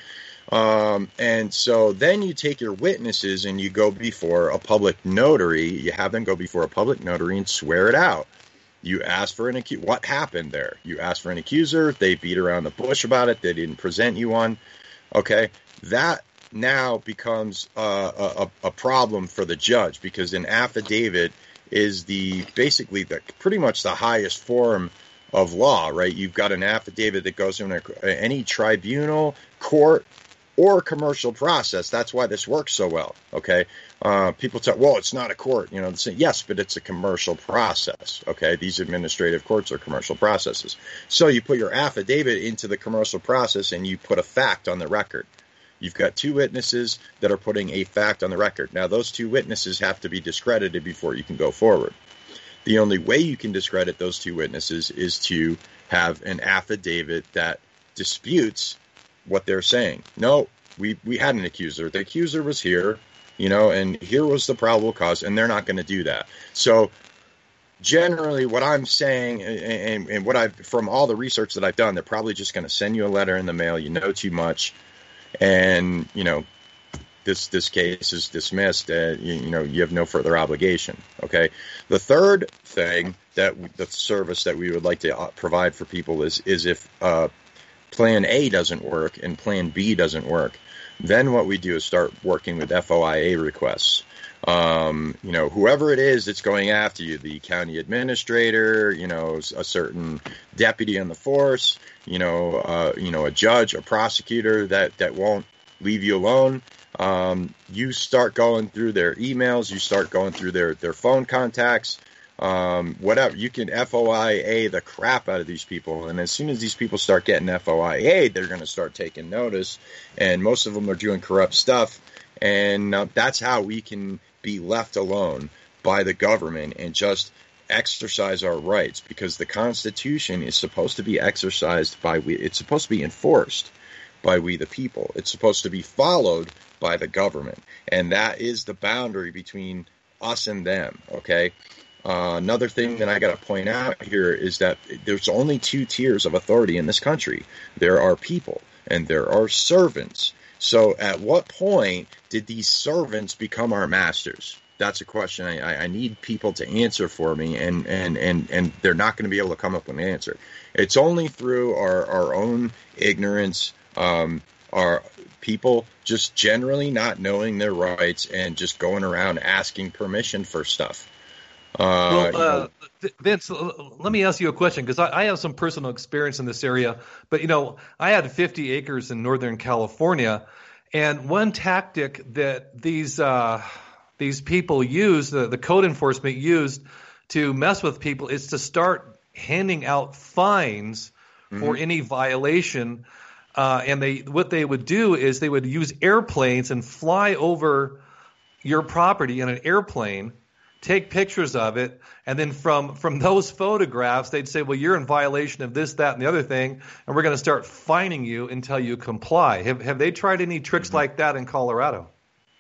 um, and so then you take your witnesses and you go before a public notary. You have them go before a public notary and swear it out. You ask for an accuser. What happened there? You ask for an accuser. They beat around the bush about it. They didn't present you one. Okay, that now becomes uh, a, a problem for the judge, because an affidavit is the basically the pretty much the highest form of law, right? You've got an affidavit that goes in a, any tribunal, court, or commercial process. That's why this works so well, okay? Uh, people talk, well, it's not a court, you know. Say, yes, but it's a commercial process, okay? These administrative courts are commercial processes. So you put your affidavit into the commercial process and you put a fact on the record. You've got two witnesses that are putting a fact on the record. Now, those two witnesses have to be discredited before you can go forward. The only way you can discredit those two witnesses is to have an affidavit that disputes what they're saying. No, we, we had an accuser. The accuser was here, you know, and here was the probable cause, and they're not going to do that. So generally what I'm saying, and, and, and what I've, from all the research that I've done, they're probably just going to send you a letter in the mail. You know too much. And, you know, this this case is dismissed. Uh, you, you know, you have no further obligation. Okay. The third thing that the service that we would like to provide for people is is if uh, Plan A doesn't work and Plan B doesn't work, then what we do is start working with F O I A requests. Um, you know, whoever it is that's going after you, the county administrator, you know, a certain deputy on the force, you know, uh, you know, a judge, a prosecutor that, that won't leave you alone. Um, you start going through their emails, you start going through their, their phone contacts, um, whatever. You can F O I A the crap out of these people. And as soon as these people start getting F O I A, they're going to start taking notice. And most of them are doing corrupt stuff. And uh, that's how we can be left alone by the government and just exercise our rights, because the Constitution is supposed to be exercised by we. It's supposed to be enforced by we the people. It's supposed to be followed by the government. And that is the boundary between us and them, okay? Uh, another thing that I got to point out here is that there's only two tiers of authority in this country. There are people and there are servants. So at what point did these servants become our masters? That's a question I, I need people to answer for me, and, and, and, and they're not going to be able to come up with an answer. It's only through our, our own ignorance, um, our people just generally not knowing their rights and just going around asking permission for stuff. Uh, well, uh, Vince, let me ask you a question, because I, I have some personal experience in this area. But, you know, I had fifty acres in Northern California, and one tactic that these uh, these people use, the, the code enforcement used to mess with people, is to start handing out fines mm-hmm. for any violation. Uh, and they what they would do is they would use airplanes and fly over your property in an airplane, take pictures of it, and then from, from those photographs, they'd say, well, you're in violation of this, that, and the other thing, and we're going to start fining you until you comply. Have have they tried any tricks mm-hmm. like that in Colorado?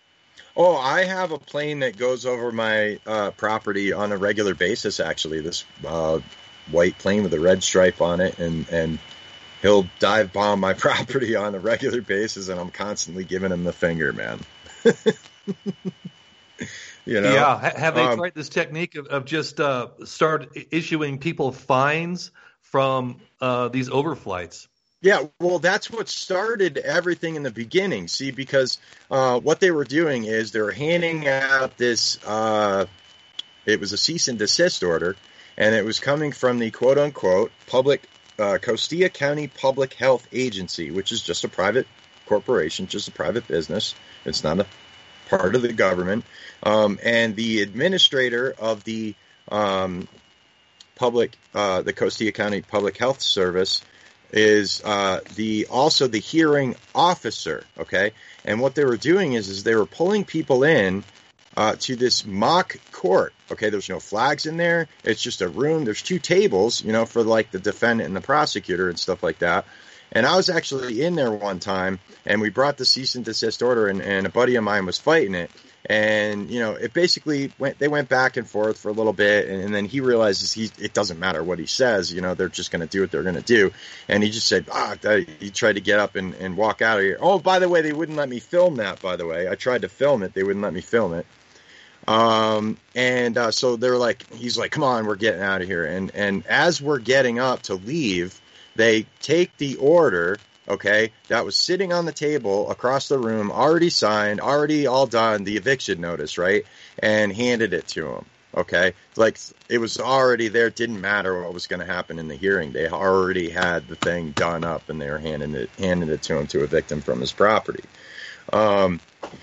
Oh, I have a plane that goes over my uh, property on a regular basis, actually, this uh, white plane with a red stripe on it, and, and he'll dive bomb my property on a regular basis, and I'm constantly giving him the finger, man. You know? Yeah. Have they um, tried this technique of, of just uh, start issuing people fines from uh, these overflights? Yeah, well, that's what started everything in the beginning. See, because uh, what they were doing is they were handing out this, uh, it was a cease and desist order, and it was coming from the quote-unquote public, uh, Costilla County Public Health Agency, which is just a private corporation, just a private business. It's not a part of the government. Um, and the administrator of the um, public, uh, the Costilla County Public Health Service is uh, the also the hearing officer. Okay, and what they were doing is is they were pulling people in uh, to this mock court. Okay, there's no flags in there. It's just a room. There's two tables, you know, for like the defendant and the prosecutor and stuff like that. And I was actually in there one time, and we brought the cease and desist order, and, and a buddy of mine was fighting it. And, you know, it basically went, they went back and forth for a little bit, and, and then he realizes he, it doesn't matter what he says, you know, they're just going to do what they're going to do. And he just said, ah, he tried to get up and, and walk out of here. Oh, by the way, they wouldn't let me film that, by the way. I tried to film it. They wouldn't let me film it. Um, and, uh, so they're like, he's like, come on, we're getting out of here. And, and as we're getting up to leave, they take the order okay, that was sitting on the table across the room, already signed, already all done, the eviction notice, right? And handed it to him, okay? Like, it was already there. It didn't matter what was going to happen in the hearing. They already had the thing done up, and they were handing it, handing it to him to evict him from his property. Um,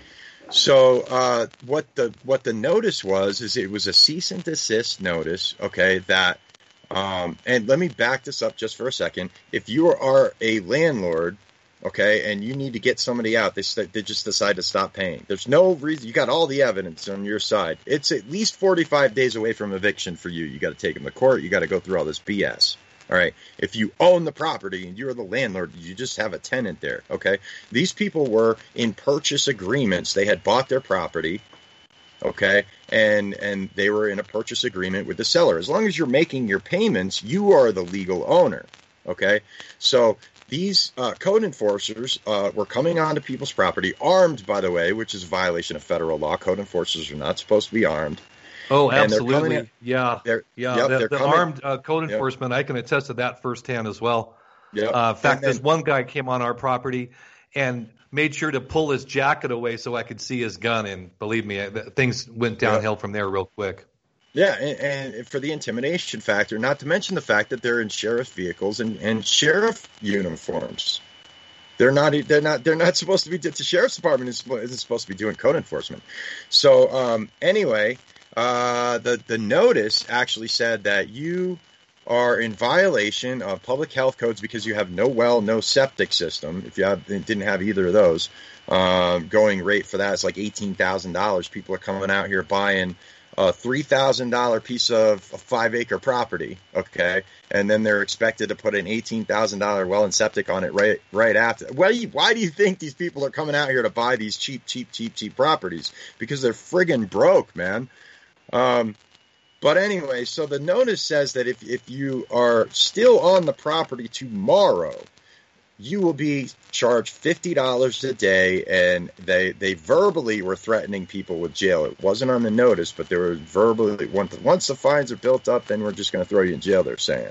so uh, what the what the notice was is it was a cease and desist notice, okay, that Um, and let me back this up just for a second. If you are a landlord, okay, and you need to get somebody out, they they just decide to stop paying. There's no reason. You got all the evidence on your side. It's at least forty-five days away from eviction for you. You got to take them to court. You got to go through all this B S. All right. If you own the property and you're the landlord, you just have a tenant there. Okay. These people were in purchase agreements. They had bought their property. Okay, and and they were in a purchase agreement with the seller. As long as you're making your payments, you are the legal owner. Okay, so these uh, code enforcers uh, were coming onto people's property, armed, by the way, which is a violation of federal law. Code enforcers are not supposed to be armed. Oh, absolutely. In, yeah, they're, yeah. Yep, the they're the coming, armed uh, code enforcement, yep. I can attest to that firsthand as well. Yep. Uh, in fact, then, this one guy came on our property and made sure to pull his jacket away so I could see his gun. And believe me, things went downhill yeah. from there real quick. Yeah, and, and for the intimidation factor, not to mention the fact that they're in sheriff vehicles and, and sheriff uniforms. They're not. They're not. They're not supposed to be. The sheriff's department is, isn't supposed to be doing code enforcement. So um, anyway, uh, the the notice actually said that you are in violation of public health codes because you have no well, no septic system. If you have, didn't have either of those, um, going rate for that is like eighteen thousand dollars. People are coming out here buying a three thousand dollars piece of a five acre property, okay, and then they're expected to put an eighteen thousand dollars well and septic on it right right after. Why do you, why do you think these people are coming out here to buy these cheap, cheap, cheap, cheap properties? Because they're friggin' broke, man. Um, But anyway, so the notice says that if, if you are still on the property tomorrow, you will be charged fifty dollars a day, and they they verbally were threatening people with jail. It wasn't on the notice, but they were verbally, once, once the fines are built up, then we're just going to throw you in jail, they're saying.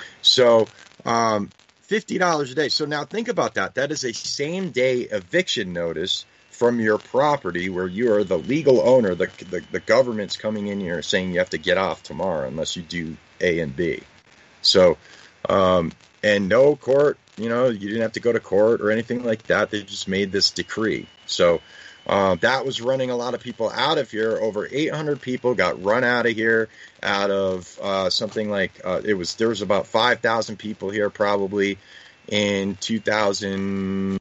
So um, fifty dollars a day. So now think about that. That is a same-day eviction notice from your property where you are the legal owner. The, the the government's coming in here saying you have to get off tomorrow unless you do A and B. So, um, and no court, you know, you didn't have to go to court or anything like that. They just made this decree. So uh, that was running a lot of people out of here. Over eight hundred people got run out of here out of uh, something like, uh, it was, there was about five thousand people here probably in two thousand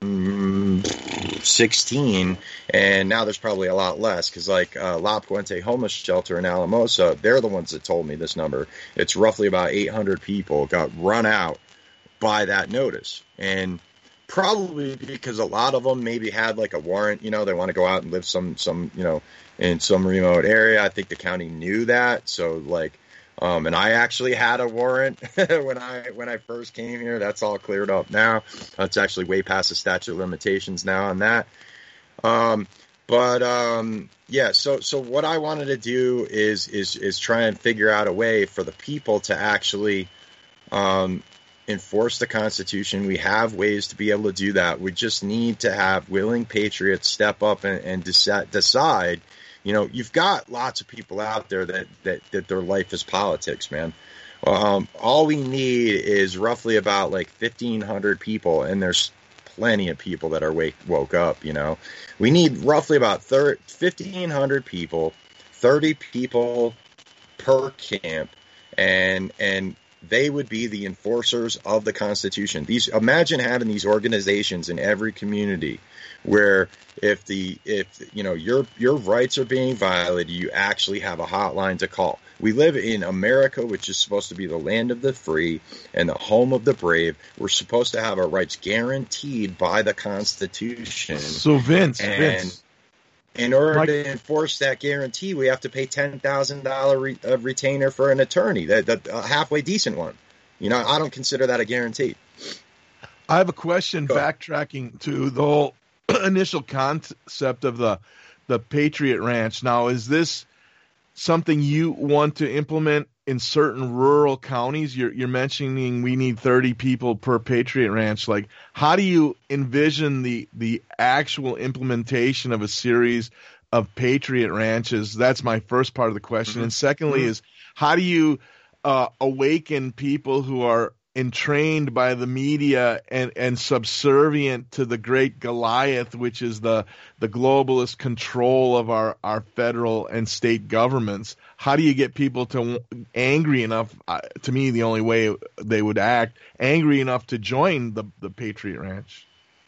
sixteen, and now there's probably a lot less because like uh, La Puente Homeless Shelter in Alamosa, they're the ones that told me this number. It's roughly about eight hundred people got run out by that notice, and probably because a lot of them maybe had like a warrant, you know, they want to go out and live some, some, you know, in some remote area. I think the county knew that, so like Um, and I actually had a warrant when I when I first came here. That's all cleared up now. That's actually way past the statute of limitations now on that. Um, but um, yeah, so so what I wanted to do is is is try and figure out a way for the people to actually um, enforce the Constitution. We have ways to be able to do that. We just need to have willing patriots step up and, and deci- decide. You know, you've got lots of people out there that, that, that their life is politics, man. Um, all we need is roughly about like fifteen hundred people, and there's plenty of people that are wake, woke up, you know. We need roughly about fifteen hundred people, thirty people per camp, and and they would be the enforcers of the Constitution. These, imagine having these organizations in every community where if the if you know your your rights are being violated, you actually have a hotline to call. We live in America, which is supposed to be the land of the free and the home of the brave. We're supposed to have our rights guaranteed by the Constitution. So Vince, and Vince. in order Mike, to enforce that guarantee, we have to pay ten thousand dollars re- a retainer for an attorney, that, that a halfway decent one. You know, I don't consider that a guarantee. I have a question backtracking to the whole initial concept of the the Patriot Ranch. Now, is this something you want to implement in certain rural counties, you're you're mentioning we need thirty people per Patriot Ranch. Like, how do you envision the the actual implementation of a series of Patriot Ranches? That's my first part of the question. Mm-hmm. And secondly mm-hmm. is, how do you uh, awaken people who are entrained by the media and, and subservient to the great Goliath, which is the, the globalist control of our, our federal and state governments? How do you get people to angry enough, uh, to me, the only way they would act, angry enough to join the, the Patriot Ranch?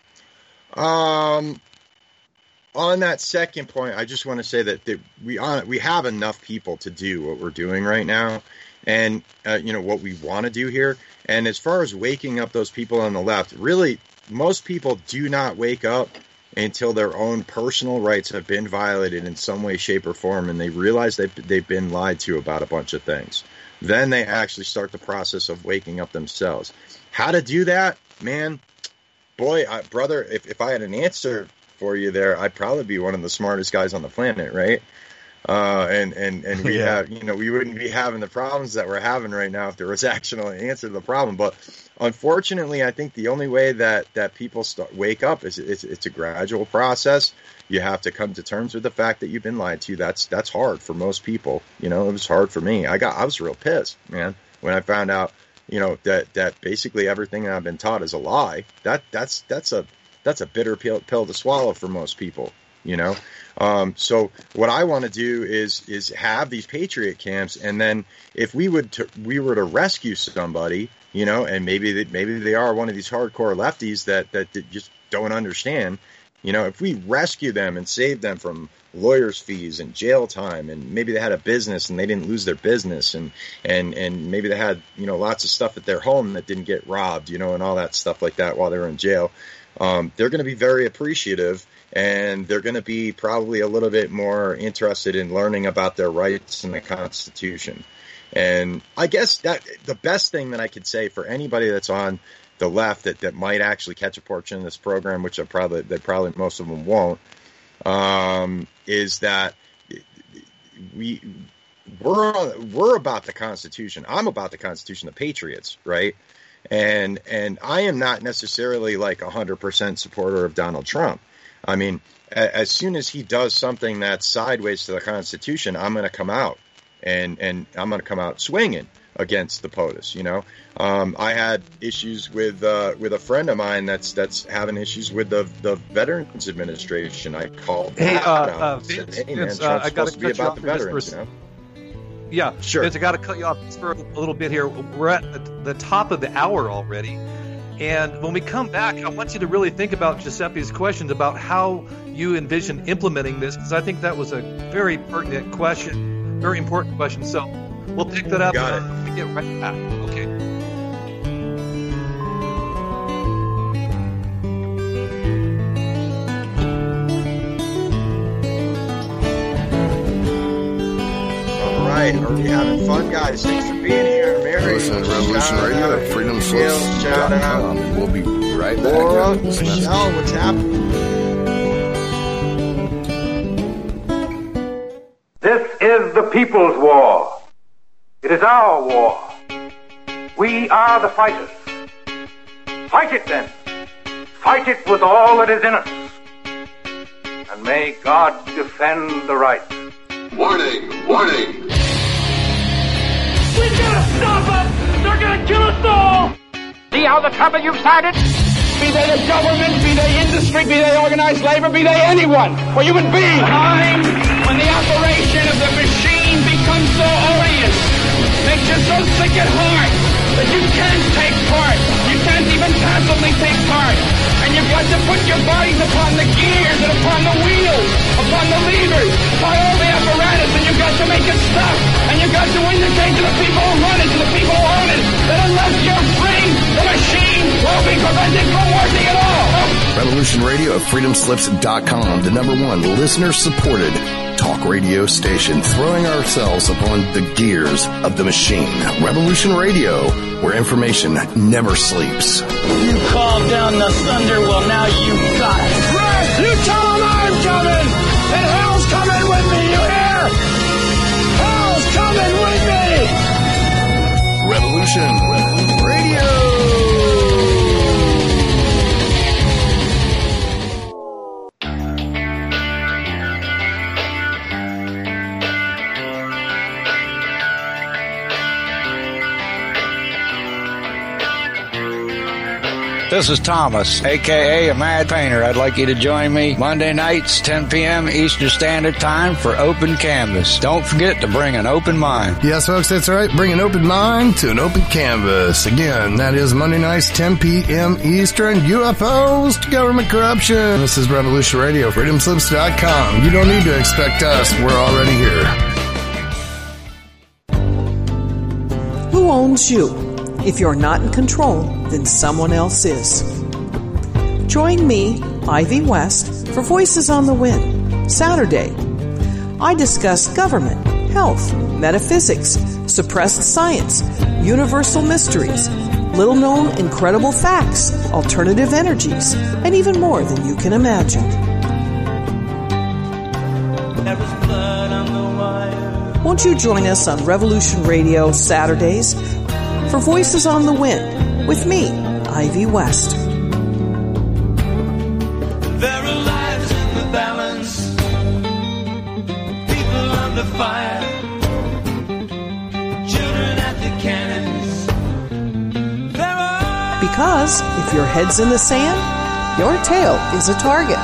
Um, on that second point, I just want to say that, that we, uh, we have enough people to do what we're doing right now. And, uh, you know, what we want to do here. And as far as waking up those people on the left, really, most people do not wake up until their own personal rights have been violated in some way, shape, or form, and they realize they've, they've been lied to about a bunch of things. Then they actually start the process of waking up themselves. How to do that? Man, boy, I, brother, if, if I had an answer for you there, I'd probably be one of the smartest guys on the planet, right? Uh, and, and, and we yeah. have, you know, we wouldn't be having the problems that we're having right now if there was actually an answer to the problem. But unfortunately, I think the only way that, that people start, wake up is it's, it's a gradual process. You have to come to terms with the fact that you've been lied to. That's, that's hard for most people. You know, it was hard for me. I got, I was real pissed, man, when I found out, you know, that, that basically everything that I've been taught is a lie. That, that's, that's a, that's a bitter pill, pill to swallow for most people, you know? Um, so what I want to do is, is have these Patriot camps. And then if we would, to, we were to rescue somebody, you know, and maybe that, maybe they are one of these hardcore lefties that, that, that just don't understand, you know, if we rescue them and save them from lawyers' fees and jail time, and maybe they had a business and they didn't lose their business, and, and, and maybe they had, you know, lots of stuff at their home that didn't get robbed, you know, and all that stuff like that while they were in jail. Um, they're going to be very appreciative. And they're going to be probably a little bit more interested in learning about their rights in the Constitution. And I guess that the best thing that I could say for anybody that's on the left that, that might actually catch a portion of this program, which I probably that probably most of them won't, um, is that we we're we're about the Constitution. I'm about the Constitution, the Patriots, right? And and I am not necessarily like a hundred percent supporter of Donald Trump. I mean, as soon as he does something that's sideways to the Constitution, I'm going to come out and, and I'm going to come out swinging against the POTUS. You know, um, I had issues with uh, with a friend of mine that's that's having issues with the the Veterans Administration. I called. Hey, uh, uh, said, Vince, hey man, Vince, Trump's uh, I got supposed to be about the veterans. You know? Yeah, sure. Vince, I got to cut you off just for a little bit here. We're at the, the top of the hour already. And when we come back, I want you to really think about Giuseppe's questions about how you envision implementing this, because I think that was a very pertinent question, very important question. So we'll pick that up and we get right back. Okay. All right. Are we having fun, guys? Thanks for being here. Mary, listen to Revolution Radio at freedom slips dot com. We'll be right back. Laura, Michelle, what's happening? This is the people's war. It is our war. We are the fighters. Fight it then. Fight it with all that is in us. And may God defend the right. Warning! Warning! We gotta stop them! They're gonna kill us all! See how the trouble you've started? Be they the government, be they industry, be they organized labor, be they anyone, or human beings. Time when the operation of the machine becomes so odious, makes you so sick at heart that you can't take part. You can't even passively take part. And you've got to put your bodies upon the gears and upon the wheels, upon the levers, upon all the apparatus, and you've got to make it stop. And you've got to indicate to the people who run it, to the people who own it, that unless you're free, the machine will be prevented from working at all. Revolution Radio at freedom slips dot com, the number one listener-supported talk radio station, throwing ourselves upon the gears of the machine. Revolution Radio, where information never sleeps. You called down the thunder, well now you got it. Right, you tell them I'm coming, and hell's coming with me, you hear? Hell's coming with me! This is Thomas, a k a. a Mad Painter. I'd like you to join me Monday nights, ten p.m. Eastern Standard Time for Open Canvas. Don't forget to bring an open mind. Yes, folks, that's right. Bring an open mind to an open canvas. Again, that is Monday nights, ten p.m. Eastern. U F Os to government corruption. This is Revolution Radio, freedom slips dot com. You don't need to expect us. We're already here. Who owns you? If you're not in control, then someone else is. Join me, Ivy West, for Voices on the Wind, Saturday. I discuss government, health, metaphysics, suppressed science, universal mysteries, little-known incredible facts, alternative energies, and even more than you can imagine. Won't you join us on Revolution Radio Saturdays for Voices on the Wind with me, Ivy West. There are lives in the balance, people under fire, children at the cannons. There are... Because if your head's in the sand, your tail is a target.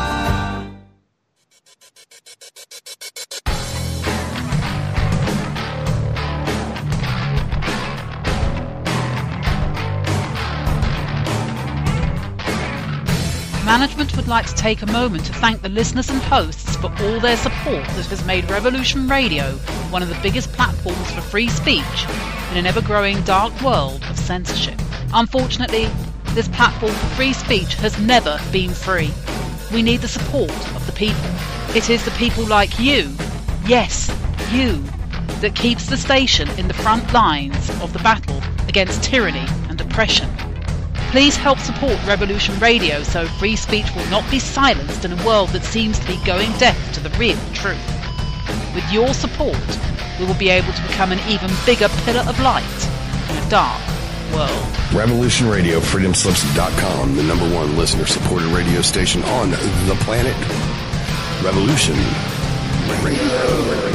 Management would like to take a moment to thank the listeners and hosts for all their support that has made Revolution Radio one of the biggest platforms for free speech in an ever-growing dark world of censorship. Unfortunately, this platform for free speech has never been free. We need the support of the people. It is the people like you, yes, you, that keeps the station in the front lines of the battle against tyranny and oppression. Please help support Revolution Radio so free speech will not be silenced in a world that seems to be going deaf to the real truth. With your support, we will be able to become an even bigger pillar of light in a dark world. Revolution Radio, freedom slips dot com, the number one listener-supported radio station on the planet. Revolution Radio.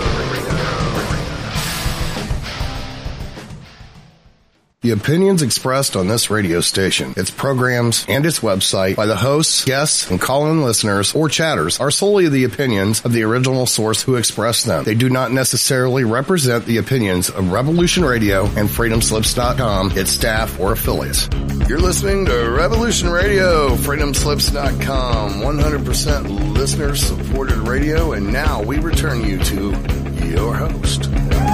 The opinions expressed on this radio station, its programs, and its website by the hosts, guests, and call-in listeners or chatters are solely the opinions of the original source who expressed them. They do not necessarily represent the opinions of Revolution Radio and freedom slips dot com, its staff, or affiliates. You're listening to Revolution Radio, freedom slips dot com, one hundred percent listener-supported radio, and now we return you to your host.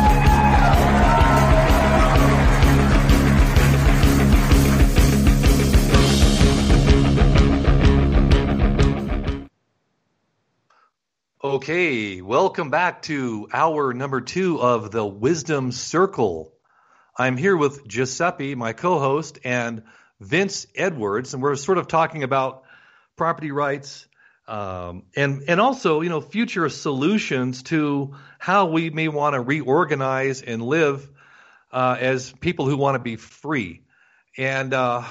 Okay, welcome back to hour number two of the Wisdom Circle. I'm here with Giuseppe, my co-host, and Vince Edwards, and we're sort of talking about property rights um, and and also, you know, future solutions to how we may want to reorganize and live uh, as people who want to be free. And uh,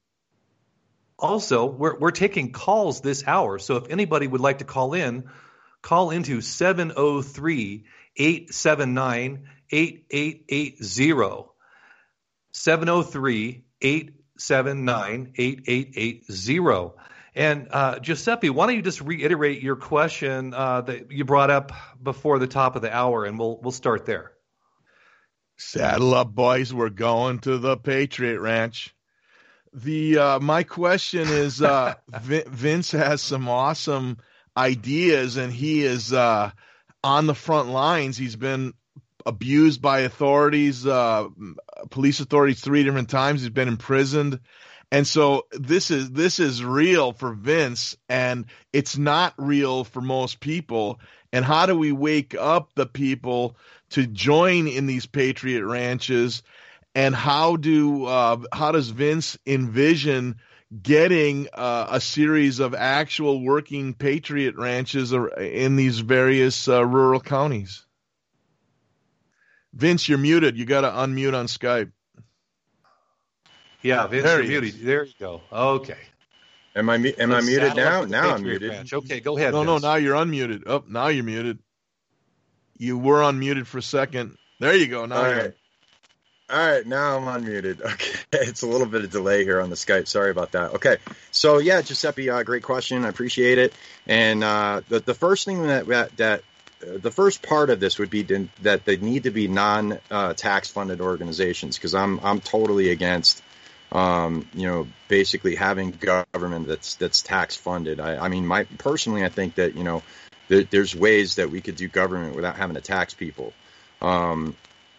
also, we're we're taking calls this hour, so if anybody would like to call in, call into seven oh three, eight seven nine, eight eight eight zero. seven oh three, eight seven nine, eight eight eight zero. And uh, Giuseppe, why don't you just reiterate your question uh, that you brought up before the top of the hour, and we'll we'll start there. Saddle up, boys. We're going to the Patriot Ranch. The uh, my question is, uh, Vince has some awesome ideas, and he is uh, on the front lines. He's been abused by authorities, uh, police authorities, three different times. He's been imprisoned, and so this is this is real for Vince, and it's not real for most people. And how do we wake up the people to join in these Patriot ranches? And how do uh, how does Vince envision getting uh, a series of actual working Patriot ranches in these various uh, rural counties? Vince, you're muted. You got to unmute on Skype. Yeah, Vince, there you're muted. Is. There you go. Okay. Am I am Let's I muted now? Now I'm muted. Ranch. Okay, go ahead. No, Vince. no, now you're unmuted. Oh, now you're muted. You were unmuted for a second. There you go. Now All you're right. All right, now I'm unmuted. Okay, it's a little bit of delay here on the Skype. Sorry about that. Okay, so yeah, Giuseppe, uh, great question. I appreciate it. And uh, the the first thing that that, that uh, the first part of this would be to, that they need to be non uh, tax funded organizations, because I'm I'm totally against um, you know basically having government that's that's tax funded. I, I mean, my personally, I think that you know th- there's ways that we could do government without having to tax people. Um,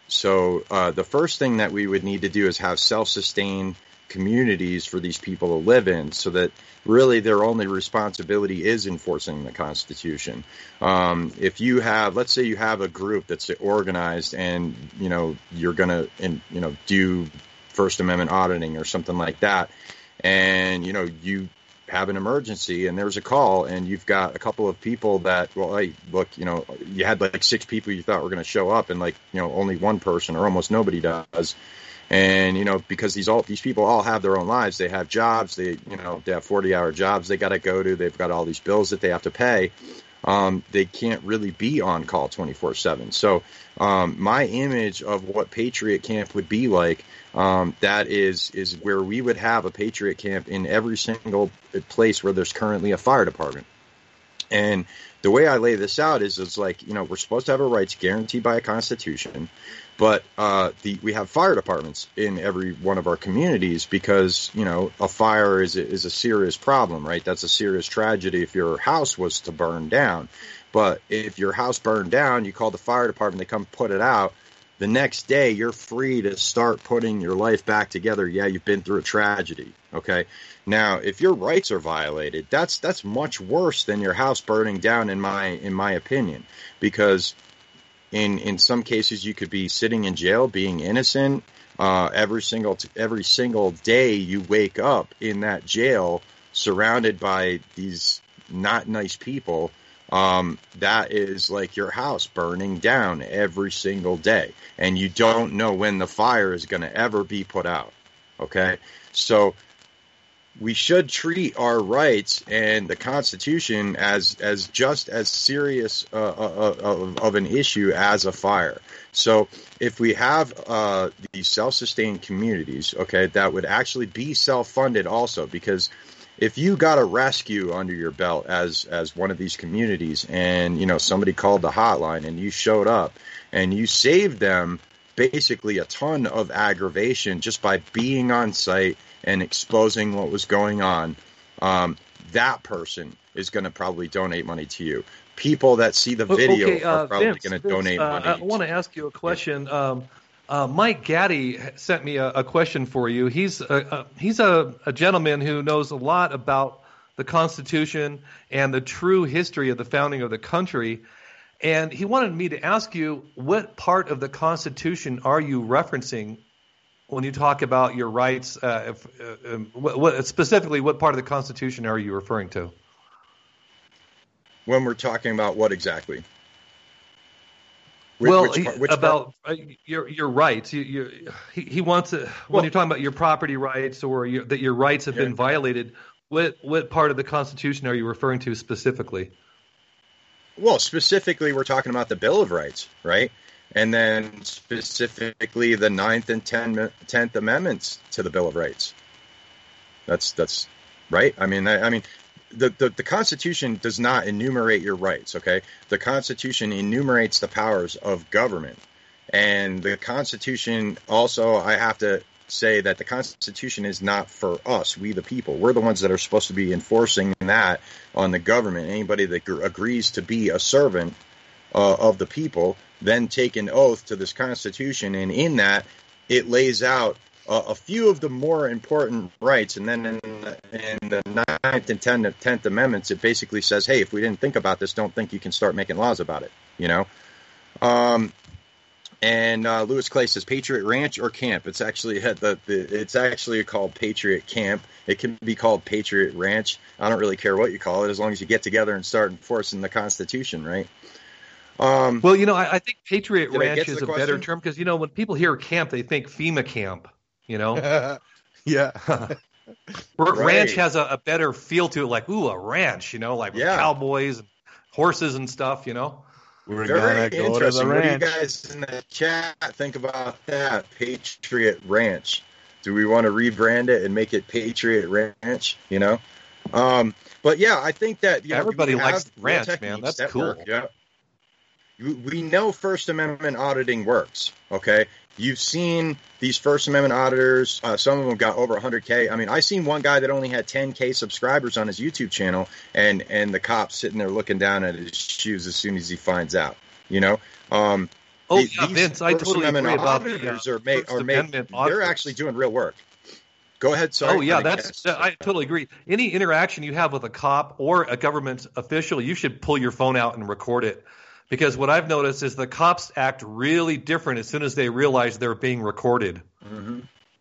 So uh, the first thing that we would need to do is have self-sustained communities for these people to live in, so that really their only responsibility is enforcing the Constitution. Um, if you have, let's say you have a group that's organized and, you know, you're going to, you know, do First Amendment auditing or something like that, and, you know, you have an emergency and there's a call and you've got a couple of people that, well, hey, look, you know, you had like six people you thought were going to show up, and like, you know, only one person or almost nobody does. And, you know, because these all these people all have their own lives. They have jobs, they, you know, they have forty hour jobs they got to go to. They've got all these bills that they have to pay. Um, they can't really be on call twenty-four seven. So um, my image of what Patriot Camp would be like, um, that is is where we would have a Patriot Camp in every single place where there's currently a fire department. And the way I lay this out is, is like, you know, we're supposed to have our rights guaranteed by a Constitution, but uh, the, we have fire departments in every one of our communities because, you know, a fire is a, is a serious problem, right? That's a serious tragedy if your house was to burn down. But if your house burned down, you call the fire department, they come put it out. The next day, you're free to start putting your life back together. Yeah, you've been through a tragedy, okay? Now, if your rights are violated, that's that's much worse than your house burning down, in my in my opinion, because in in some cases you could be sitting in jail, being innocent. Uh, every single every single day you wake up in that jail, surrounded by these not nice people. Um, that is like your house burning down every single day, and you don't know when the fire is going to ever be put out. Okay, so we should treat our rights and the Constitution as as just as serious uh, uh, of, of an issue as a fire. So if we have uh, these self-sustained communities, okay, that would actually be self-funded also, because if you got a rescue under your belt as as one of these communities, and you know somebody called the hotline and you showed up and you saved them basically a ton of aggravation just by being on site and exposing what was going on, um, that person is going to probably donate money to you. People that see the video okay, uh, are probably going to Vince, donate uh, money. I want to ask you a question. Um, Uh, Mike Gaddy sent me a, a question for you. He's a, a, he's a, a gentleman who knows a lot about the Constitution and the true history of the founding of the country. And he wanted me to ask you, what part of the Constitution are you referencing when you talk about your rights? Uh, if, uh, what, what, specifically, what part of the Constitution are you referring to? When we're talking about what exactly? Well, which, he, which about uh, your your rights. You, you, he, he wants to, when well, you're talking about your property rights or your, that your rights have yeah. been violated. What what part of the Constitution are you referring to specifically? Well, specifically, we're talking about the Bill of Rights, right? And then specifically the Ninth and Tenth Amendments to the Bill of Rights. That's that's right. I mean, I, I mean. The, the, the Constitution does not enumerate your rights, okay? The Constitution enumerates the powers of government. And the Constitution also, I have to say that the Constitution is not for us, we the people. We're the ones that are supposed to be enforcing that on the government. Anybody that g- agrees to be a servant uh, of the people then take an oath to this Constitution. And in that, it lays out Uh, a few of the more important rights, and then in the, in the Ninth and Tenth, Tenth Amendments, it basically says, "Hey, if we didn't think about this, don't think you can start making laws about it." You know, um, and uh, Lewis Clay says, "Patriot Ranch or Camp?" It's actually the, the it's actually called Patriot Camp. It can be called Patriot Ranch. I don't really care what you call it, as long as you get together and start enforcing the Constitution, right? Um, well, you know, I, I think Patriot Ranch Ranch is a question? better term because, you know, when people hear camp, they think FEMA camp. You know, yeah. Right. Ranch has a, a better feel to it, like ooh, a ranch. You know, like with yeah. cowboys, and horses, and stuff. You know. We're Very gonna go to interesting. the What do you ranch. guys in the chat think about that? Patriot Ranch. Do we want to rebrand it and make it Patriot Ranch? You know, um, but yeah, I think that you know, Everybody we likes have the ranch, real man. techniques That's that cool. work, yeah, we we know First Amendment auditing works. Okay, you've seen these First Amendment auditors. Uh, some of them got over one hundred K. I mean, I seen one guy that only had ten K subscribers on his YouTube channel, and and the cops sitting there looking down at his shoes as soon as he finds out. You know. Um, Oh, the- yeah, these Vince, I First totally Amendment agree about the, auditors uh, are ma- First are ma- Amendment they're auditors. actually doing real work. Go ahead. Sorry. Oh yeah, I didn't that's catch- I totally agree. Any interaction you have with a cop or a government official, you should pull your phone out and record it. Because what I've noticed is the cops act really different as soon as they realize they're being recorded. Mm-hmm.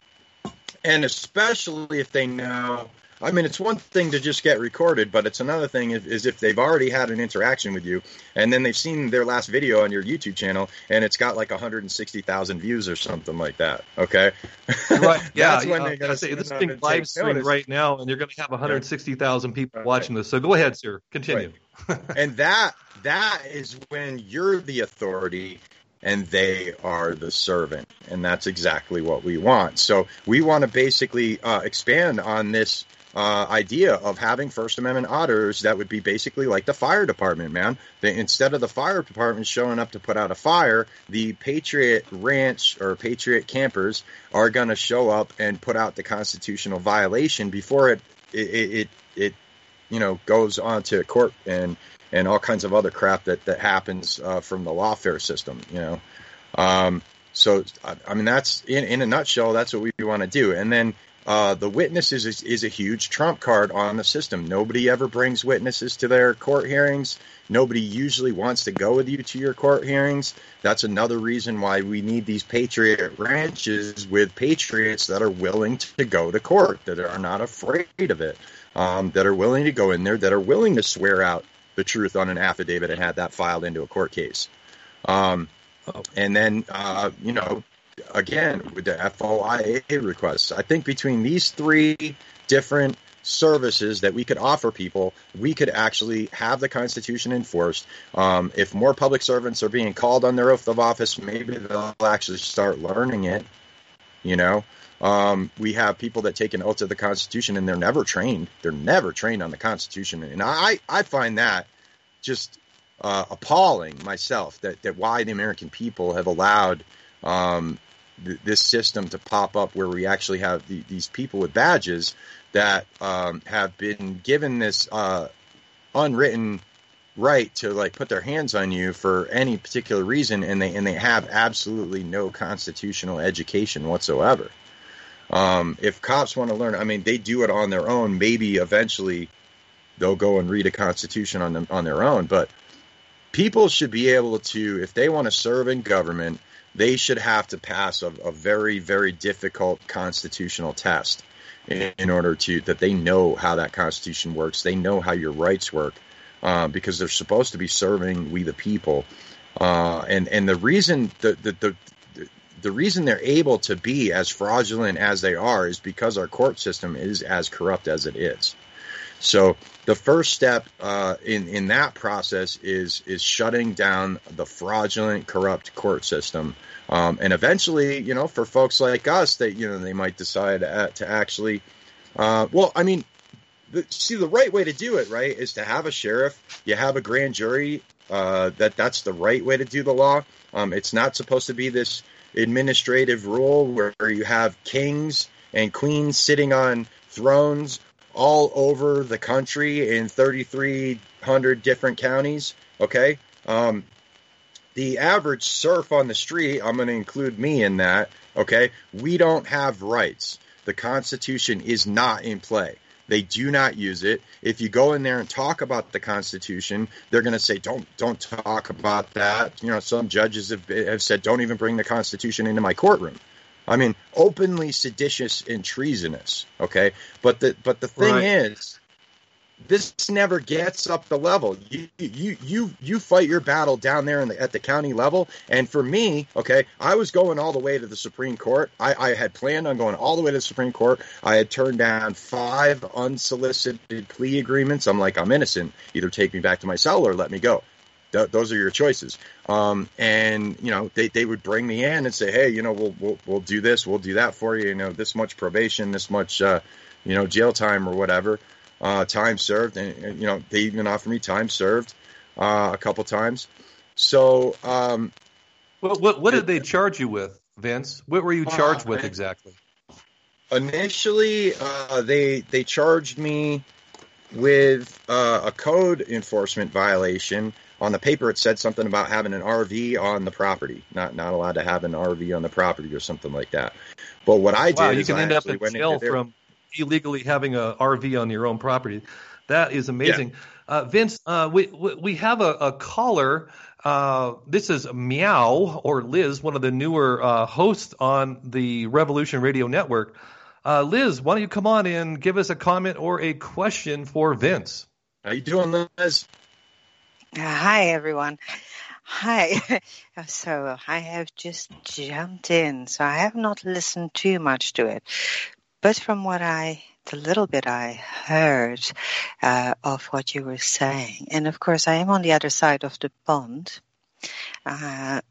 And especially if they know, I mean, it's one thing to just get recorded, but it's another thing is, is if they've already had an interaction with you, and then they've seen their last video on your YouTube channel, and it's got like one hundred sixty thousand views or something like that. Okay, Right? Yeah. That's when uh, they're gonna say, sit this down thing and live take streamed notice. right now, and you're going to have one hundred sixty thousand people watching this. So go ahead, sir. Continue. And that that is when you're the authority and they are the servant, and that's exactly what we want. So we want to basically uh, expand on this uh, idea of having First Amendment auditors that would be basically like the fire department, man. They, instead of the fire department showing up to put out a fire, the Patriot Ranch or Patriot campers are going to show up and put out the constitutional violation before it it it, it you know goes on to court and and all kinds of other crap that that happens uh, from the lawfare system, you know. Um, so I, I mean that's in in a nutshell, that's what we want to do. And then uh, the witnesses is, is a huge trump card on the system. Nobody ever brings witnesses to their court hearings. Nobody usually wants to go with you to your court hearings. That's another reason why we need these Patriot ranches with patriots that are willing to go to court, that are not afraid of it, um, that are willing to go in there, that are willing to swear out the truth on an affidavit and have that filed into a court case. Um, and then, uh, you know, again, with the F O I A requests, I think between these three different services that we could offer people, we could actually have the Constitution enforced. Um, if more public servants are being called on their oath of office, maybe they'll actually start learning it, you know. Um, we have people that take an oath to the Constitution and they're never trained. They're never trained on the Constitution. And I, I find that just uh, appalling myself, that, that why the American people have allowed um, th- this system to pop up where we actually have the, these people with badges that um, have been given this uh, unwritten right to like put their hands on you for any particular reason, and they and they have absolutely no constitutional education whatsoever. Um, if cops want to learn, I mean, they do it on their own. Maybe eventually they'll go and read a constitution on them on their own. But people should be able to, if they want to serve in government, they should have to pass a, a very, very difficult constitutional test in, in order to that they know how that Constitution works. They know how your rights work, uh, because they're supposed to be serving we the people. Uh, and and the reason the the, the The reason they're able to be as fraudulent as they are is because our court system is as corrupt as it is. So the first step uh, in in that process is is shutting down the fraudulent, corrupt court system, um, and eventually, you know, for folks like us, that you know they might decide to, to actually, uh, well, I mean, the, see, the right way to do it, right, is to have a sheriff, you have a grand jury. Uh, that that's the right way to do the law. Um, it's not supposed to be this administrative rule where you have kings and queens sitting on thrones all over the country in thirty-three hundred different counties. Okay. Um, the average serf on the street, I'm going to include me in that. Okay. We don't have rights. The Constitution is not in play. They do not use it. If you go in there and talk about the Constitution, they're going to say, don't don't talk about that. You know, some judges have, have said, don't even bring the Constitution into my courtroom. I mean, openly seditious and treasonous. Okay. But the but the thing Right. is, this never gets up the level. You you you you fight your battle down there in the, at the county level. And for me, okay, I was going all the way to the Supreme Court. I, I had planned on going all the way to the Supreme Court. I had turned down five unsolicited plea agreements. I'm like, I'm innocent. Either take me back to my cell or let me go. th- those are your choices. Um, and you know, they, they would bring me in and say, hey, you know, we'll we'll we'll do this, we'll do that for you. You know, this much probation, this much, uh, you know, jail time or whatever, uh, time served, and, and you know, they even offer me time served uh, a couple times. So, um, what what what did they charge you with, Vince? What were you charged uh, with exactly? Initially, uh, they they charged me with uh, a code enforcement violation. On the paper, it said something about having an R V on the property, not not allowed to have an R V on the property or something like that. But what I did wow, you is can I end up in jail their... from illegally having a R V on your own property. That is amazing. Yeah. Uh, Vince, uh, we, we we have a, a caller. Uh, this is Meow, or Liz, one of the newer uh, hosts on the Revolution Radio Network. Uh, Liz, why don't you come on and give us a comment or a question for Vince? How you doing, Liz? Uh, hi, everyone. Hi. So I have just jumped in, so I have not listened too much to it. But from what I, the little bit I heard uh, of what you were saying, and of course I am on the other side of the pond, uh,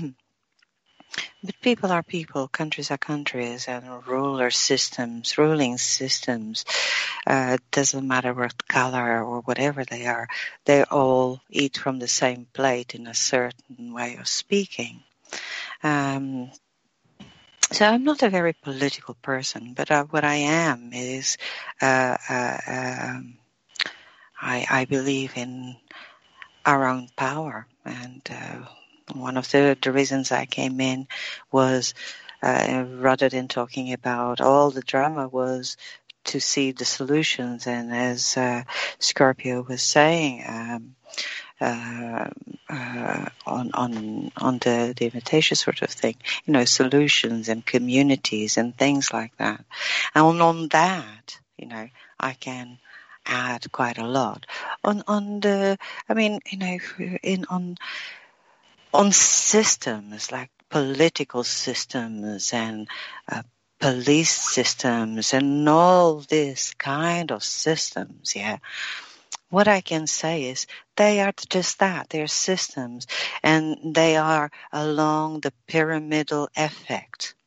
but people are people, countries are countries, and ruler systems, ruling systems, uh, doesn't matter what color or whatever they are, they all eat from the same plate in a certain way of speaking. Um, so I'm not a very political person, but uh, what I am is uh, uh, um, I, I believe in our own power, and uh, one of the, the reasons I came in was, uh, rather than talking about all the drama, was to see the solutions. And as uh, Scorpio was saying, um, uh, uh, on on on the, the invitation sort of thing, you know, solutions and communities and things like that. And on that, you know, I can add quite a lot. On on the, I mean, you know, in on. on systems like political systems and uh, police systems and all this kind of systems, yeah. What I can say is they are just that. They're systems, and they are along the pyramidal effect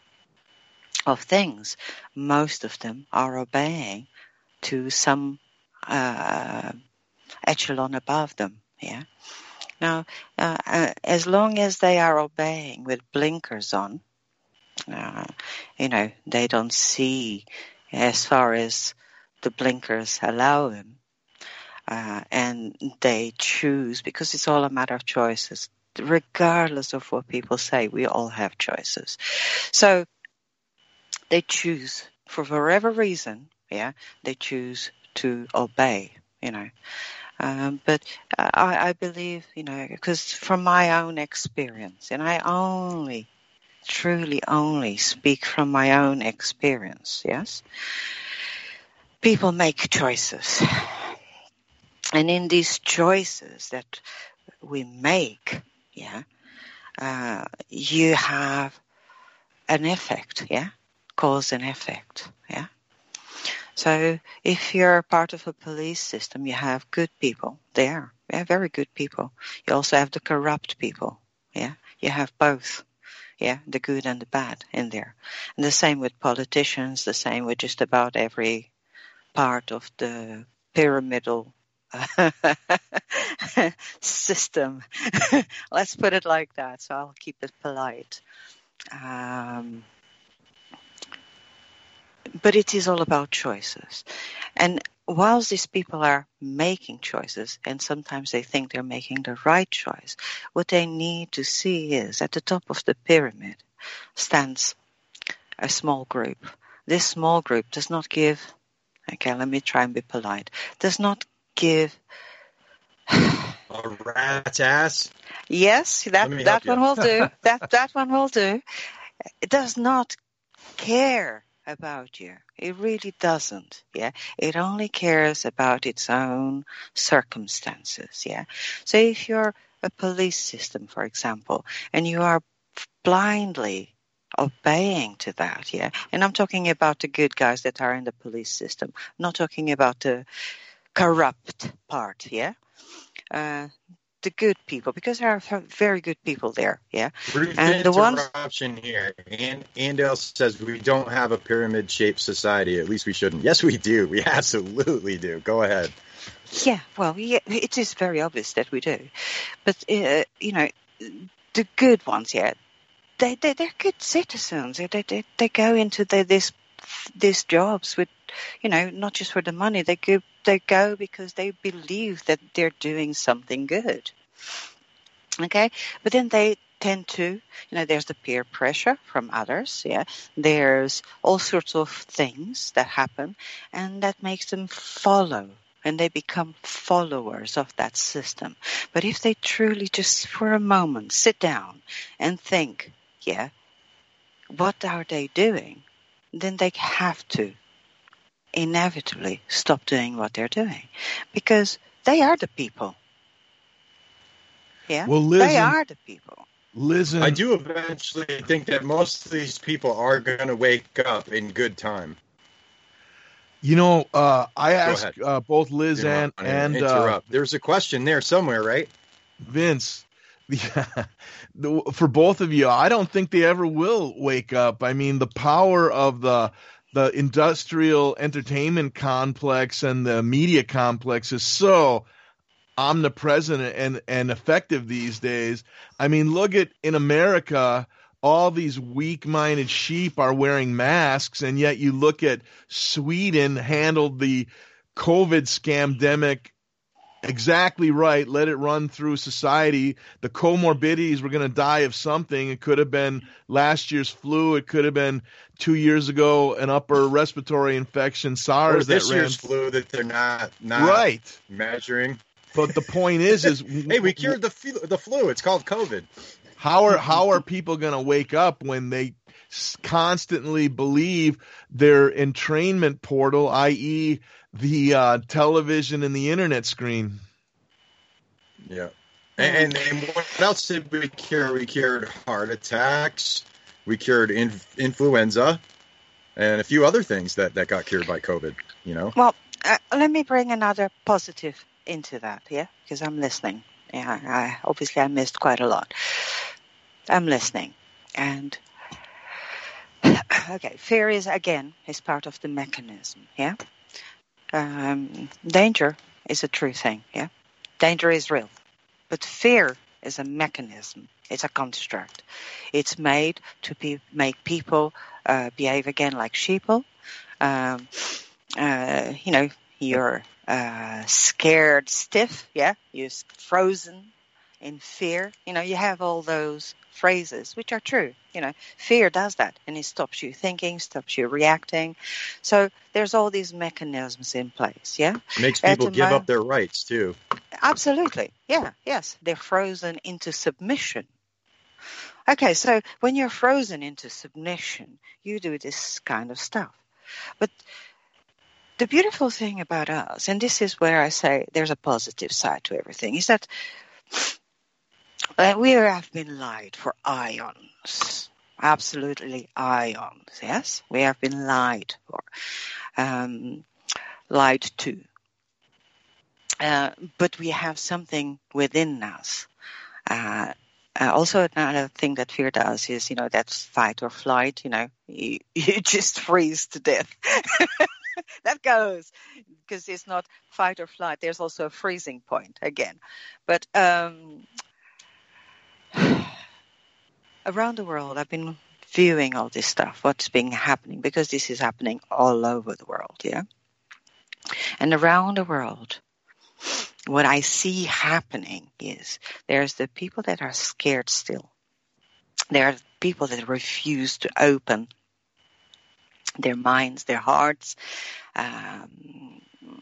of things. Most of them are obeying to some uh, echelon above them, yeah. Now, uh, uh, as long as they are obeying with blinkers on, uh, you know, they don't see as far as the blinkers allow them, uh, and they choose, because it's all a matter of choices. Regardless of what people say, we all have choices. So they choose, for whatever reason, yeah, they choose to obey, you know. Um, but I, I believe, you know, because from my own experience, and I only, truly only speak from my own experience, yes? People make choices. And in these choices that we make, yeah, uh, you have an effect, yeah? Cause and effect, yeah? So if you're part of a police system, you have good people there. Yeah, very good people. You also have the corrupt people. Yeah, you have both. Yeah, the good and the bad in there. And the same with politicians, the same with just about every part of the pyramidal system. Let's put it like that, so I'll keep it polite. Um... But it is all about choices. And whilst these people are making choices, and sometimes they think they're making the right choice, what they need to see is at the top of the pyramid stands a small group. This small group does not give, okay, let me try and be polite, does not give a rat's ass. Yes, that that one will do. That that one will do. It does not care about you. It really doesn't, yeah. It only cares about its own circumstances, yeah. So if you're a police system, for example, and you are blindly obeying to that, yeah, and I'm talking about the good guys that are in the police system, I'm not talking about the corrupt part, yeah. Uh, the good people, because there are very good people there, yeah. Brief and the ones interruption here. And Andale says we don't have a pyramid-shaped society. At least we shouldn't. Yes, we do. We absolutely do. Go ahead. Yeah, well, yeah, it is very obvious that we do. But, uh, you know, the good ones, yeah, they, they, they're good citizens. They, they, they go into the, this these jobs with, you know, not just for the money. They go, they go because they believe that they're doing something good. Okay? But then they tend to, you know, there's the peer pressure from others, yeah. There's all sorts of things that happen, and that makes them follow. And they become followers of that system. But if they truly just for a moment sit down and think, yeah, what are they doing? Then they have to inevitably stop doing what they're doing. Because they are the people. Yeah, well, Liz, they are the people. Liz, I do eventually think that most of these people are going to wake up in good time. You know, uh, I asked uh, both Liz and and interrupt. Uh, There's a question there somewhere, right? Vince, yeah, for both of you, I don't think they ever will wake up. I mean, the power of the the industrial entertainment complex and the media complex is so omnipresent and and effective these days. I mean, look at in America. All these weak-minded sheep are wearing masks, and yet you look at Sweden handled the COVID scamdemic exactly right, let it run through society. The comorbidities were going to die of something. It could have been last year's flu. It could have been two years ago an upper respiratory infection, SARS. Or this that ran. year's flu that they're not, not right. measuring. But the point is, is hey, we cured the flu, the flu. It's called COVID. How are how are people going to wake up when they constantly believe their entrainment portal, that is the uh, television and the internet screen? Yeah. And, and what else did we cure? We cured heart attacks. We cured in, influenza and a few other things that, that got cured by COVID, you know? Well, uh, let me bring another positive into that, yeah? Because I'm listening. Yeah, I, obviously I missed quite a lot. I'm listening. And, okay, fear is, again, is part of the mechanism, yeah? Um, danger is a true thing, yeah? Danger is real. But fear is a mechanism. It's a construct. It's made to be, make people uh, behave again like sheeple. Um, uh, you know, you're uh, scared stiff, yeah? You're frozen in fear. You know, you have all those phrases, which are true. You know, fear does that, and it stops you thinking, stops you reacting. So there's all these mechanisms in place, yeah? It makes people give up their rights, too. Absolutely, yeah, yes. They're frozen into submission. Okay, so when you're frozen into submission, you do this kind of stuff. But the beautiful thing about us, and this is where I say there's a positive side to everything, is that uh, we have been lied for ions. Absolutely ions, yes? We have been lied for, um, lied to. Uh, but we have something within us. Uh, uh, also, another thing that fear does is, you know, that's fight or flight. You know, you, you just freeze to death. That goes because it's not fight or flight. There's also a freezing point again. But um, around the world, I've been viewing all this stuff, what's been happening, because this is happening all over the world, yeah? And around the world, what I see happening is there's the people that are scared still. There are people that refuse to open their minds, their hearts, um,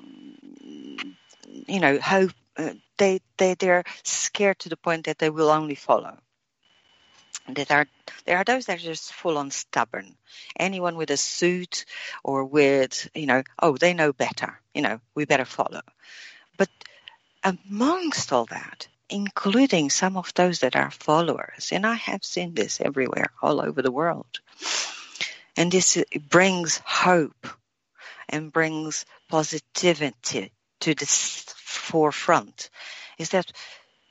you know, hope. Uh, they, they, they're scared to the point that they will only follow. That are, there are those that are just full on stubborn. Anyone with a suit or with, you know, oh, they know better, you know, we better follow. But amongst all that, including some of those that are followers, and I have seen this everywhere, all over the world, and this brings hope and brings positivity to the forefront, is that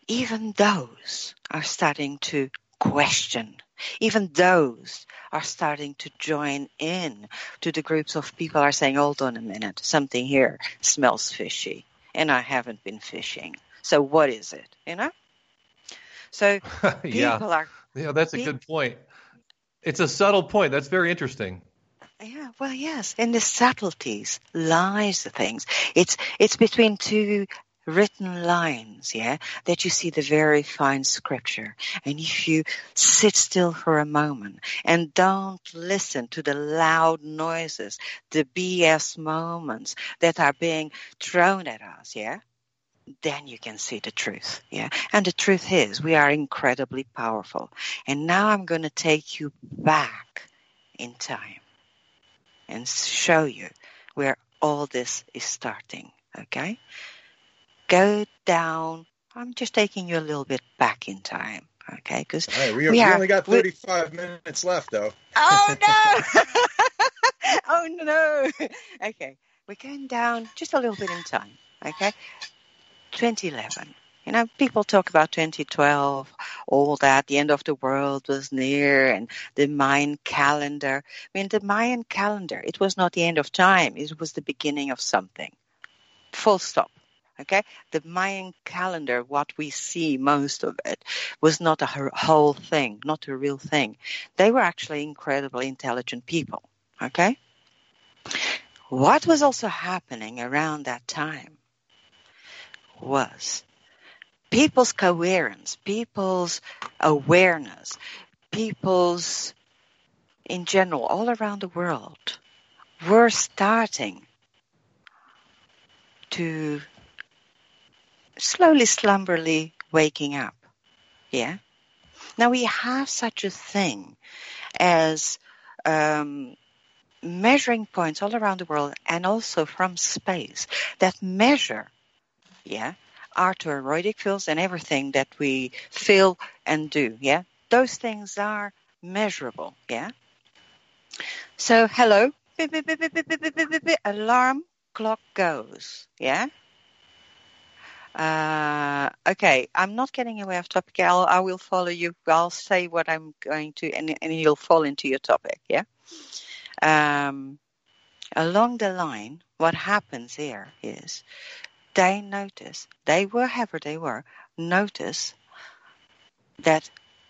even those are starting to question. Even those are starting to join in to the groups of people are saying, hold on a minute, something here smells fishy, and I haven't been fishing. So what is it, you know? So people yeah. are... Yeah, that's a good point. It's a subtle point. That's very interesting. Yeah, well, yes. In the subtleties lies the things. It's it's between two written lines, yeah, that you see the very fine scripture. And if you sit still for a moment and don't listen to the loud noises, the B S moments that are being thrown at us, yeah, then you can see the truth, yeah. And the truth is, we are incredibly powerful. And now I'm going to take you back in time and show you where all this is starting, okay? Go down. I'm just taking you a little bit back in time, okay? Because right, we, we, we are, only got thirty-five we, minutes left, though. Oh, no! Oh, no! Okay, we're going down just a little bit in time, okay? twenty eleven. You know, people talk about twenty twelve, all that, the end of the world was near, and the Mayan calendar. I mean, the Mayan calendar, it was not the end of time. It was the beginning of something. Full stop. Okay? The Mayan calendar, what we see, most of it, was not a whole thing, not a real thing. They were actually incredibly intelligent people. Okay? What was also happening around that time was people's coherence, people's awareness, people's, in general, all around the world, were starting to slowly, slumberly waking up. Yeah? Now we have such a thing as um, measuring points all around the world and also from space that measure, yeah, our toroidal fields and everything that we feel and do, yeah? Those things are measurable, yeah? So, hello, beep, beep, beep, beep, beep, beep, beep, beep, beep. Alarm clock goes, yeah? Uh, okay, I'm not getting away off topic. I'll, I will follow you. I'll say what I'm going to, and, and you'll fall into your topic, yeah? Um, along the line, what happens here is they notice, they were, whoever they were, notice that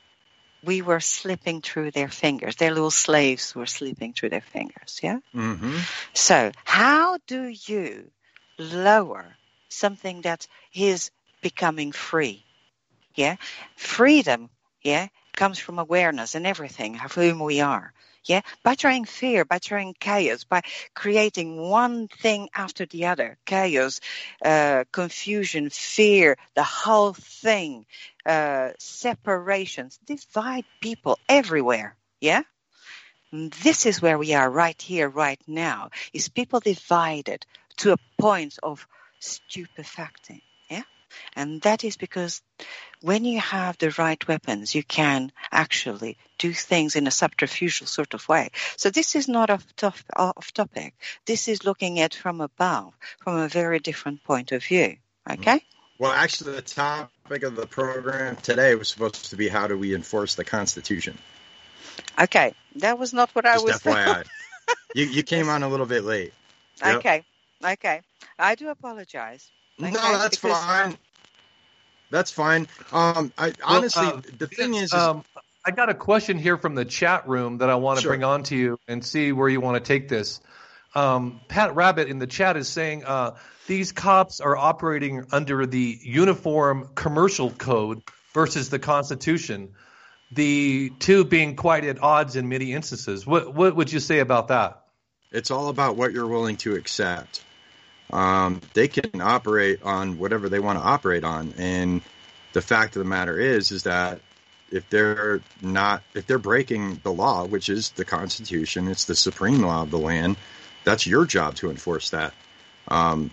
we were slipping through their fingers. Their little slaves were slipping through their fingers, yeah? Mm-hmm. So how do you lower something that is becoming free, yeah? Freedom, yeah, comes from awareness and everything of whom we are. Yeah, by trying fear, by trying chaos, by creating one thing after the other, chaos, uh, confusion, fear, the whole thing, uh, separations, divide people everywhere. Yeah, and this is where we are right here, right now. Is people divided to a point of stupefacting? Yeah, and that is because when you have the right weapons, you can actually do things in a subterfugal sort of way. So this is not off, top, off topic. This is looking at from above, from a very different point of view. Okay? Well, actually, the topic of the program today was supposed to be how do we enforce the Constitution. Okay, that was not what I Just was F Y I. you, you came on a little bit late. Yep. Okay, okay. I do apologize. Okay? No, that's because... fine. That's fine. Um, I honestly, well, uh, the thing is, is um, I got a question here from the chat room that I want to sure. bring on to you and see where you want to take this. Um, Pat Rabbit in the chat is saying uh, these cops are operating under the Uniform Commercial Code versus the Constitution, the two being quite at odds in many instances. What, what would you say about that? It's all about what you're willing to accept. Um, they can operate on whatever they want to operate on. And the fact of the matter is, is that if they're not, if they're breaking the law, which is the Constitution, it's the supreme law of the land, that's your job to enforce that. Um,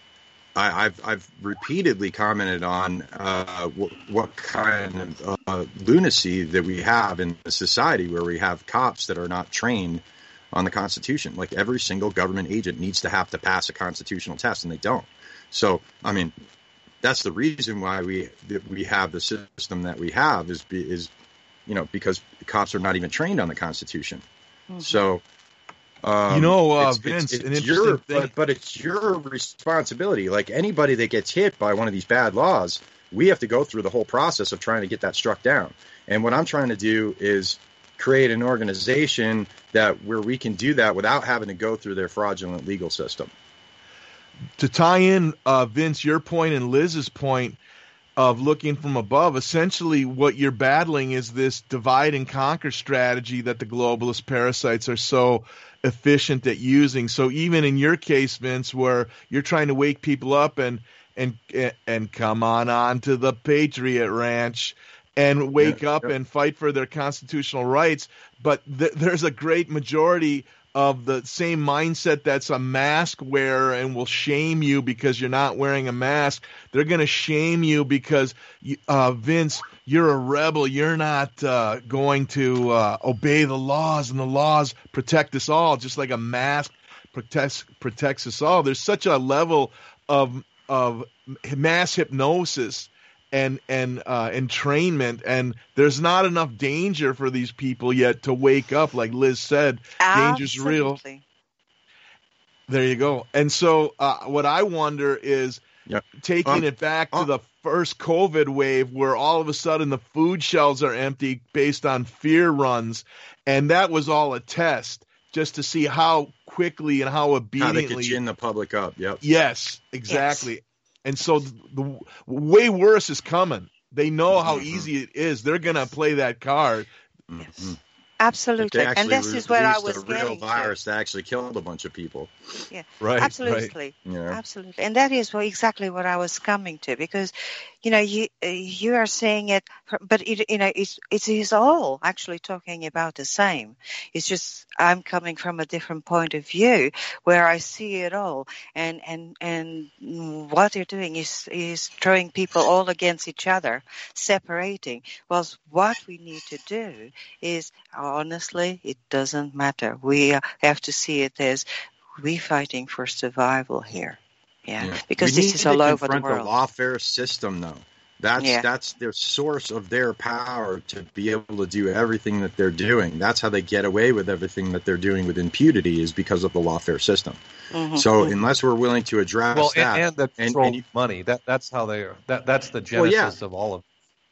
I, I've, I've repeatedly commented on uh, w- what kind of uh, lunacy that we have in the society where we have cops that are not trained on the Constitution. Like every single government agent needs to have to pass a constitutional test, and they don't. So, I mean, that's the reason why we that we have the system that we have is is you know because cops are not even trained on the Constitution. Mm-hmm. So um, you know, uh, it's, Vince, it's, an it's interesting your thing. but, but it's your responsibility. Like anybody that gets hit by one of these bad laws, we have to go through the whole process of trying to get that struck down. And what I'm trying to do is create an organization that where we can do that without having to go through their fraudulent legal system. To tie in, uh, Vince, your point and Liz's point of looking from above, essentially what you're battling is this divide and conquer strategy that the globalist parasites are so efficient at using. So even in your case, Vince, where you're trying to wake people up and and and come on on to the Patriot Ranch and wake yeah, up yeah. and fight for their constitutional rights, but th- there's a great majority of the same mindset that's a mask wearer and will shame you because you're not wearing a mask. They're going to shame you because, uh, Vince, you're a rebel. You're not uh, going to uh, obey the laws, and the laws protect us all, just like a mask protects protects us all. There's such a level of of mass hypnosis and and uh, entrainment, and there's not enough danger for these people yet to wake up. Like Liz said, danger's real. There you go. And so uh, what I wonder is yep. taking um, it back to um, the first COVID wave where all of a sudden the food shelves are empty based on fear runs, and that was all a test just to see how quickly and how obediently how they could gin the public up. Yep. Yes, exactly. Yes. And so the, the way worse is coming. They know how mm-hmm. easy it is. They're going to play that card. Mm-hmm. Absolutely. And this is where I was a real getting virus to. that actually killed a bunch of people. Yeah, right. Absolutely. Right. Yeah. Absolutely. And that is what, exactly what I was coming to, because, you know, you you are saying it, but it, you know, it's it is all actually talking about the same. It's just I'm coming from a different point of view where I see it all, and and and what they're doing is is throwing people all against each other, separating. Well, what we need to do is, honestly, it doesn't matter. We have to see it as we fighting for survival here. Yeah, yeah. Because we this is all over the world. The lawfare system, though. That's yeah. that's their source of their power to be able to do everything that they're doing. That's how they get away with everything that they're doing with impunity, is because of the lawfare system. Mm-hmm. So unless we're willing to address well, that, and, and the and, control and you, money, that that's how they are. That that's the genesis well, yeah. of all of it.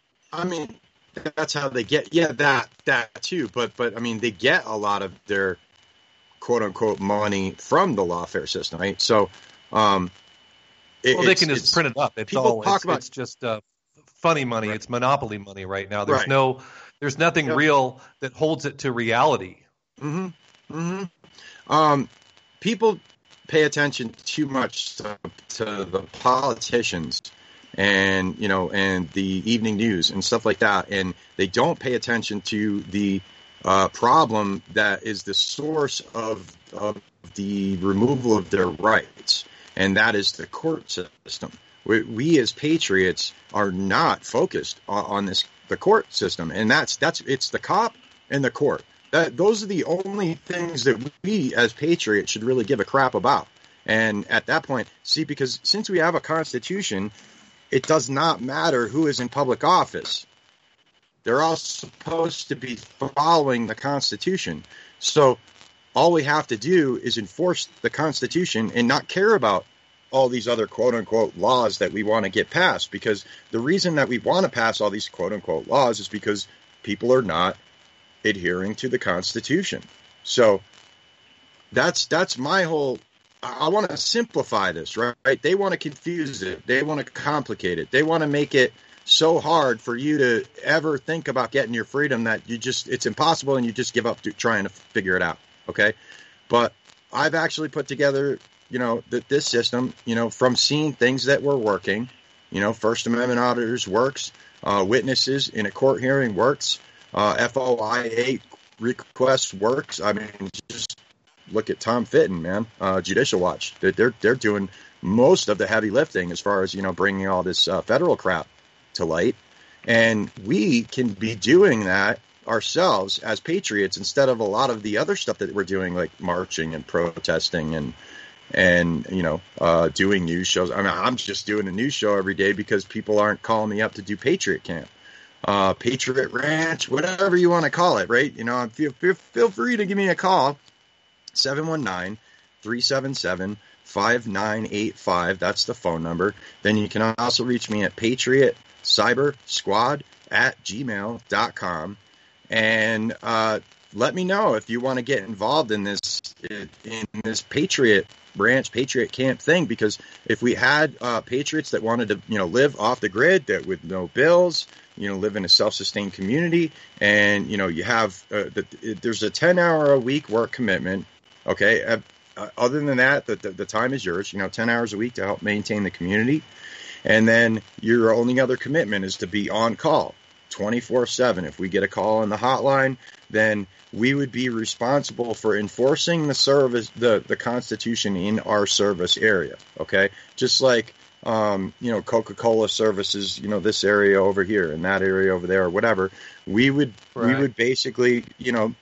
I mean, that's how they get. Yeah, that that too. But but I mean, they get a lot of their quote unquote money from the lawfare system, right? So, um, it, well, they can just print it up. It's all. Talk it's, about, it's just uh, funny money. Right. It's monopoly money right now. There's right. no. There's nothing yep. real that holds it to reality. Mm-hmm. Mm-hmm. Um, people pay attention too much to, to the politicians and, you know, and the evening news and stuff like that. And they don't pay attention to the uh, problem that is the source of, of the removal of their rights. And that is the court system. We, we as patriots are not focused on, on this, the court system. And that's, that's, it's the cop and the court. That, those are the only things that we as patriots should really give a crap about. And at that point, see, because since we have a constitution, it does not matter who is in public office. They're all supposed to be following the Constitution. So all we have to do is enforce the Constitution and not care about all these other quote-unquote laws that we want to get passed. Because the reason that we want to pass all these quote-unquote laws is because people are not adhering to the Constitution. So that's that's my whole... I want to simplify this, right? They want to confuse it. They want to complicate it. They want to make it so hard for you to ever think about getting your freedom that you just, it's impossible and you just give up to trying to figure it out. Okay. But I've actually put together, you know, that this system, you know, from seeing things that were working, you know, First Amendment auditors works, uh, witnesses in a court hearing works, uh, F O I A requests works. I mean, just look at Tom Fitton, man, uh, Judicial Watch. They're, they're, they're doing most of the heavy lifting as far as, you know, bringing all this uh, federal crap to light. And we can be doing that ourselves as patriots instead of a lot of the other stuff that we're doing, like marching and protesting and, and, you know, uh, doing news shows. I mean, I'm just doing a news show every day because people aren't calling me up to do Patriot Camp, uh, Patriot Ranch, whatever you want to call it, right? You know, feel, feel, feel free to give me a call, seven one nine, three seven seven, five nine eight five. That's the phone number. Then you can also reach me at Patriot Cyber Squad at gmail dot com. And uh, let me know if you want to get involved in this in this Patriot Ranch, Patriot Camp thing, because if we had uh, patriots that wanted to, you know, live off the grid, that with no bills, you know, live in a self-sustained community, and, you know, you have uh, the, there's a ten hour a week work commitment. Okay. Uh, uh, other than that, the, the, the time is yours, you know, ten hours a week to help maintain the community. And then your only other commitment is to be on call twenty-four seven. If we get a call on the hotline, then we would be responsible for enforcing the service, the, the Constitution in our service area. Okay. Just like, um, you know, Coca-Cola services, you know, this area over here and that area over there or whatever. We would, right. we would basically, you know,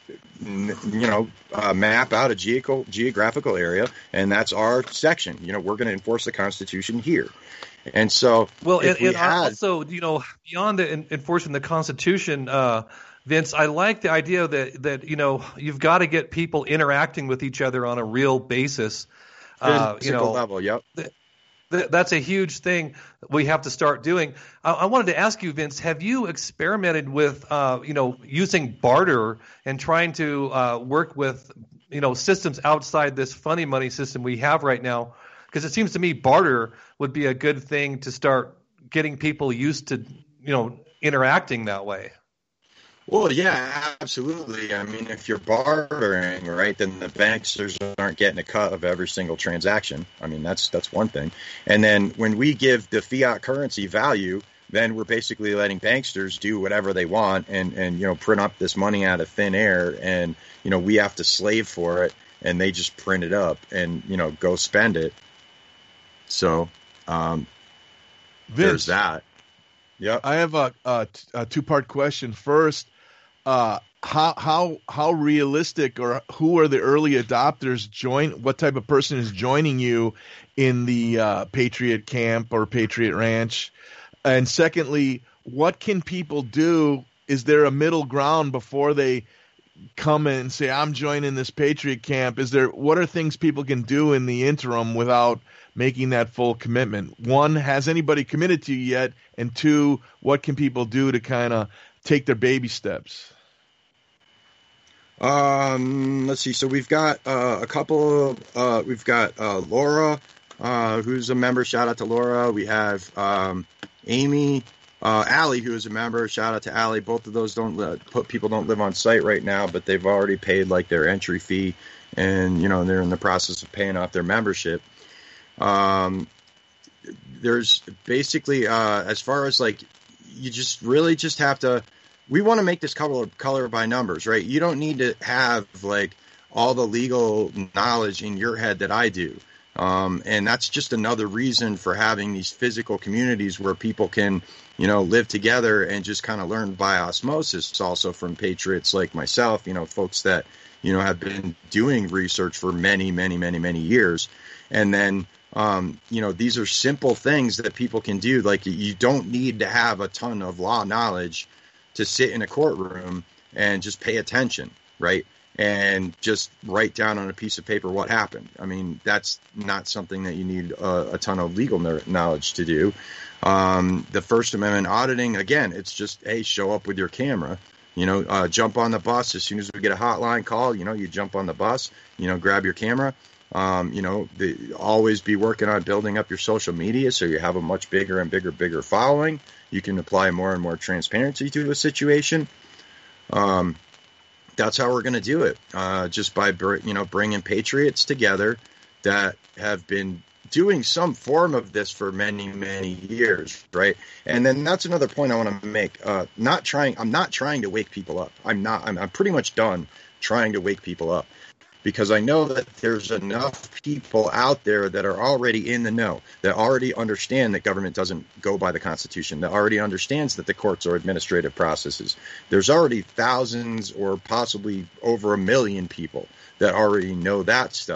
n- you know, uh, map out a geographical geographical area, and that's our section. You know, we're going to enforce the Constitution here. And so, well, and, we and had, also, you know, beyond the en- enforcing the Constitution, uh, Vince, I like the idea that, that, you know, you've got to get people interacting with each other on a real basis. Uh, you know, level, yep. Th- th- that's a huge thing we have to start doing. I-, I wanted to ask you, Vince, have you experimented with, uh, you know, using barter and trying to uh, work with, you know, systems outside this funny money system we have right now? Because it seems to me barter would be a good thing to start getting people used to, you know, interacting that way. Well, yeah, absolutely. I mean, if you're bartering, right, then the banksters aren't getting a cut of every single transaction. I mean, that's that's one thing. And then when we give the fiat currency value, then we're basically letting banksters do whatever they want and, and, you know, print up this money out of thin air. And, you know, we have to slave for it, and they just print it up and, you know, go spend it. So um, there's that. Yeah, I have a, a, a two-part question. First, uh, how how how realistic, or who are the early adopters? Join what type of person is joining you in the uh, Patriot Camp or Patriot Ranch? And secondly, what can people do? Is there a middle ground before they come in and say, "I'm joining this Patriot Camp"? Is there what are things people can do in the interim without making that full commitment? One, has anybody committed to you yet? And two, what can people do to kind of take their baby steps? Um, let's see. So we've got uh, a couple of, uh, we've got uh, Laura, uh, who's a member. Shout out to Laura. We have um, Amy, uh, Allie, who is a member. Shout out to Allie. Both of those don't li- put people don't live on site right now, but they've already paid like their entry fee, and you know they're in the process of paying off their membership. Um, there's basically, uh, as far as like, you just really just have to, we want to make this color, color by numbers, right? You don't need to have like all the legal knowledge in your head that I do. Um, and that's just another reason for having these physical communities where people can, you know, live together and just kind of learn by osmosis. It's also from patriots like myself, you know, folks that, you know, have been doing research for many, many, many, many years. And then, Um, you know, these are simple things that people can do. Like, you don't need to have a ton of law knowledge to sit in a courtroom and just pay attention, right? And just write down on a piece of paper what happened. I mean, that's not something that you need a, a ton of legal knowledge to do. Um, the First Amendment auditing, again, it's just, hey, show up with your camera. You know, uh, jump on the bus. As soon as we get a hotline call, you know, you jump on the bus, you know, grab your camera. Um, you know, the, always be working on building up your social media so you have a much bigger and bigger, bigger following. You can apply more and more transparency to a situation. Um, that's how we're going to do it, uh, just by, you know, bringing patriots together that have been doing some form of this for many, many years, right? And then that's another point I want to make. Uh, not trying, I'm not trying to wake people up. I'm not, I'm, I'm pretty much done trying to wake people up. Because I know that there's enough people out there that are already in the know, that already understand that government doesn't go by the Constitution, that already understands that the courts are administrative processes. There's already thousands or possibly over a million people that already know that stuff.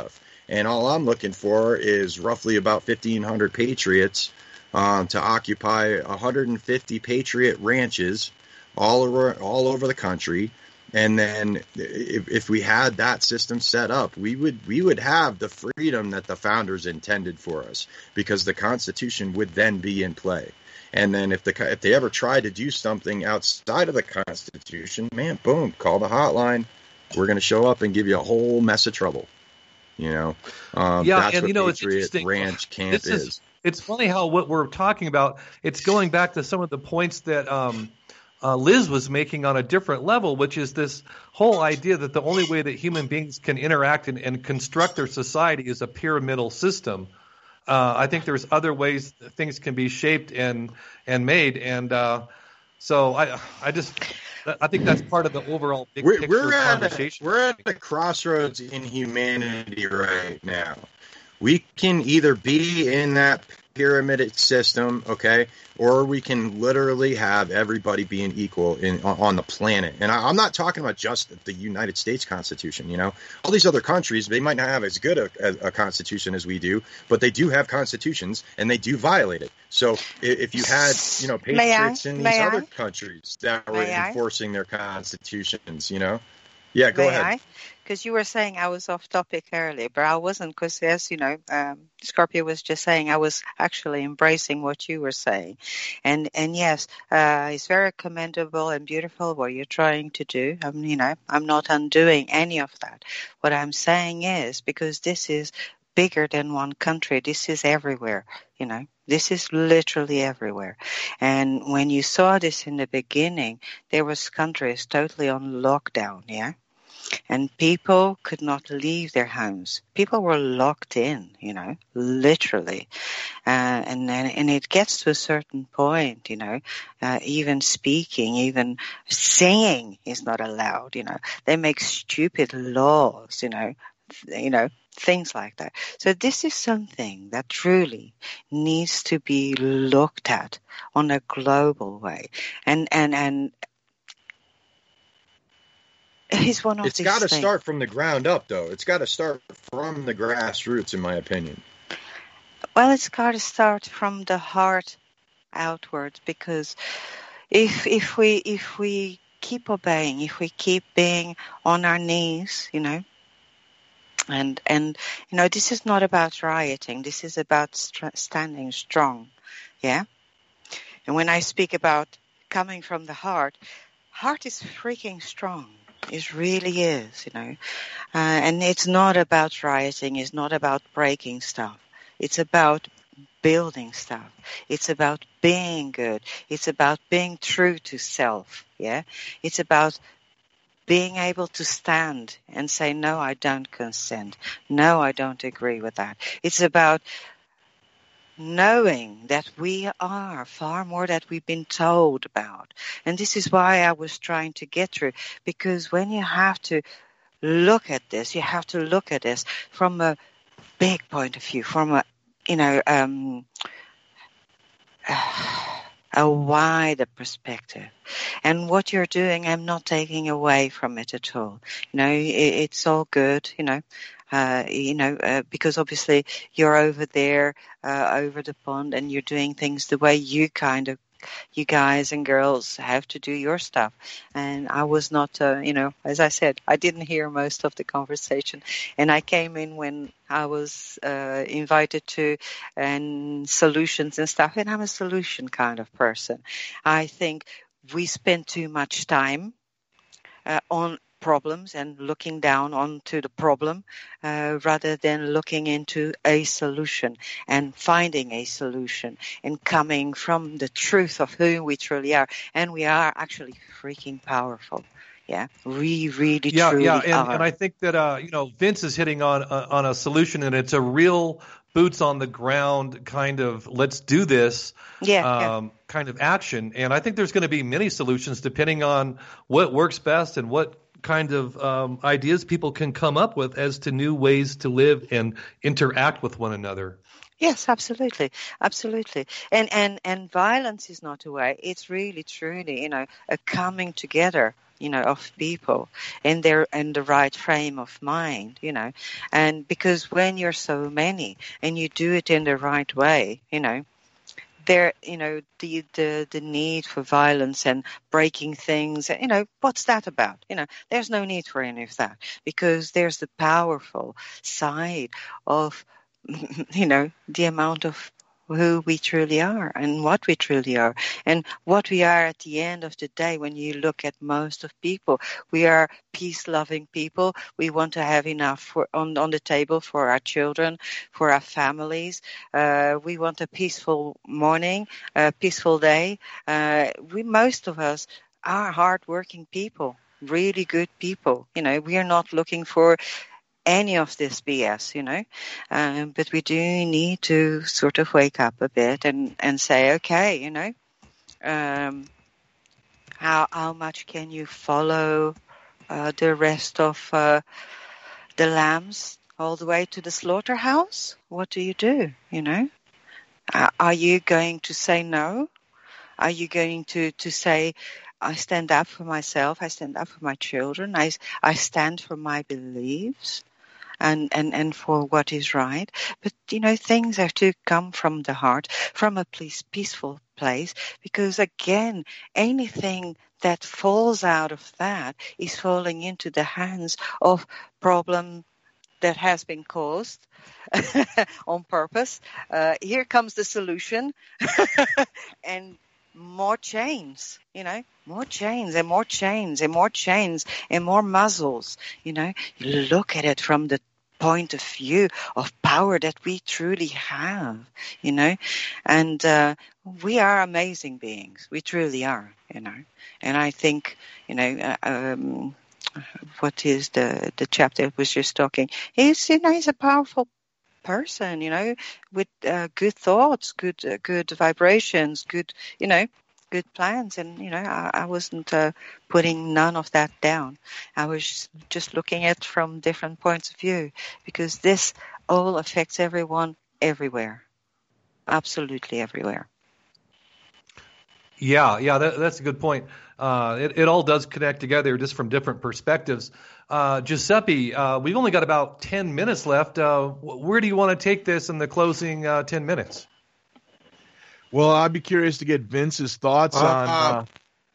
And all I'm looking for is roughly about fifteen hundred patriots um, to occupy one hundred fifty patriot ranches all over all over the country. And then if, if we had that system set up, we would we would have the freedom that the founders intended for us, because the Constitution would then be in play. And then if the if they ever try to do something outside of the Constitution, man, boom, call the hotline. We're going to show up and give you a whole mess of trouble. You know, um, yeah, that's and what you know, Patriot it's interesting. Ranch Camp This is, is. It's funny how what we're talking about, it's going back to some of the points that um, uh, Liz was making on a different level, which is this whole idea that the only way that human beings can interact and, and construct their society is a pyramidal system. Uh, I think there's other ways that things can be shaped and and made, and uh, so I I just I think that's part of the overall big We're, picture we're at conversation. A, we're at a crossroads in humanity right now. We can either be in that pyramid system, okay, or we can literally have everybody being equal in on the planet. And I, I'm not talking about just the United States Constitution. You know, all these other countries, they might not have as good a, a, a constitution as we do, but they do have constitutions, and they do violate it. So if you had, you know, patriots in these May other I? countries that were May I? enforcing their constitutions, you know, yeah, go May ahead. I? Because you were saying I was off topic earlier, but I wasn't, because as you know, um, Scorpio was just saying I was actually embracing what you were saying. And and yes, uh, it's very commendable and beautiful what you're trying to do. I'm, you know, I'm not undoing any of that. What I'm saying is, because this is bigger than one country, this is everywhere, you know. This is literally everywhere. And when you saw this in the beginning, there was countries totally on lockdown, yeah? And people could not leave their homes. People were locked in, you know, literally. Uh, and then, and it gets to a certain point, you know, uh, even speaking, even singing is not allowed, you know. They make stupid laws, you know, you know, things like that. So this is something that truly needs to be looked at on a global way. And, and, and, He's one of it's these got to things. start from the ground up, though. It's got to start from the grassroots, in my opinion. Well, it's got to start from the heart outwards, because if if we if we keep obeying, if we keep being on our knees, you know, and and you know, this is not about rioting. This is about st- standing strong, yeah. And when I speak about coming from the heart, heart is freaking strong. It really is, you know. Uh, and it's not about rioting. It's not about breaking stuff. It's about building stuff. It's about being good. It's about being true to self, yeah? It's about being able to stand and say, no, I don't consent. No, I don't agree with that. It's about knowing that we are far more that we've been told about. And this is why I was trying to get through, because when you have to look at this, you have to look at this from a big point of view, from a, you know, um, a wider perspective. And what you're doing, I'm not taking away from it at all. You know, it, it's all good, you know. Uh, you know, uh, because obviously you're over there, uh, over the pond, and you're doing things the way you kind of, you guys and girls have to do your stuff. And I was not, uh, you know, as I said, I didn't hear most of the conversation. And I came in when I was uh, invited to, and solutions and stuff. And I'm a solution kind of person. I think we spend too much time uh, on problems and looking down onto the problem uh, rather than looking into a solution and finding a solution and coming from the truth of who we truly are. And we are actually freaking powerful. Yeah, we really, yeah, truly yeah, and, are. and I think that uh, you know, Vince is hitting on uh, on a solution, and it's a real boots on the ground kind of let's do this yeah, um, yeah. kind of action. And I think there's going to be many solutions depending on what works best and what kind of um, ideas people can come up with as to new ways to live and interact with one another. Yes, absolutely, absolutely. And and and violence is not a way. It's really, truly, you know, a coming together you know, of people in their in the right frame of mind, you know. And because when you're so many and you do it in the right way, you know, there, you know, the, the the need for violence and breaking things, you know, what's that about? You know, there's no need for any of that, because there's the powerful side of, you know, the amount of who we truly are and what we truly are and what we are at the end of the day. When you look at most of people, we are peace-loving people. We want to have enough for, on, on the table for our children, for our families. Uh, we want a peaceful morning, a peaceful day. Uh, we, most of us are hard-working people, really good people. You know, we are not looking for any of this B S, you know, um, but we do need to sort of wake up a bit and, and say, okay, you know, um, how how much can you follow uh, the rest of uh, the lambs all the way to the slaughterhouse? What do you do, you know? Uh, are you going to say no? Are you going to, to say, I stand up for myself, I stand up for my children, I, I stand for my beliefs? And, and, and for what is right. But, you know, things have to come from the heart, from a peace, peaceful place, because, again, anything that falls out of that is falling into the hands of problem that has been caused on purpose. Uh, here comes the solution. And more chains, you know, more chains and more chains and more chains and more muzzles, you know. You look at it from the point of view of power that we truly have, you know, and uh, we are amazing beings. We truly are, you know. And I think, you know, uh, um, what is the, the chap that was just talking? He's, you know, he's a powerful person, you know, with uh, good thoughts, good uh, good vibrations, good, you know, good plans. And, you know, I, I wasn't uh, putting none of that down. I was just looking at it from different points of view, because this all affects everyone everywhere, absolutely everywhere. Yeah, yeah, that, that's a good point. Uh, it, it all does connect together, just from different perspectives. Uh, Giuseppe, uh, we've only got about ten minutes left. Uh, where do you want to take this in the closing uh, ten minutes? Well, I'd be curious to get Vince's thoughts uh, on uh,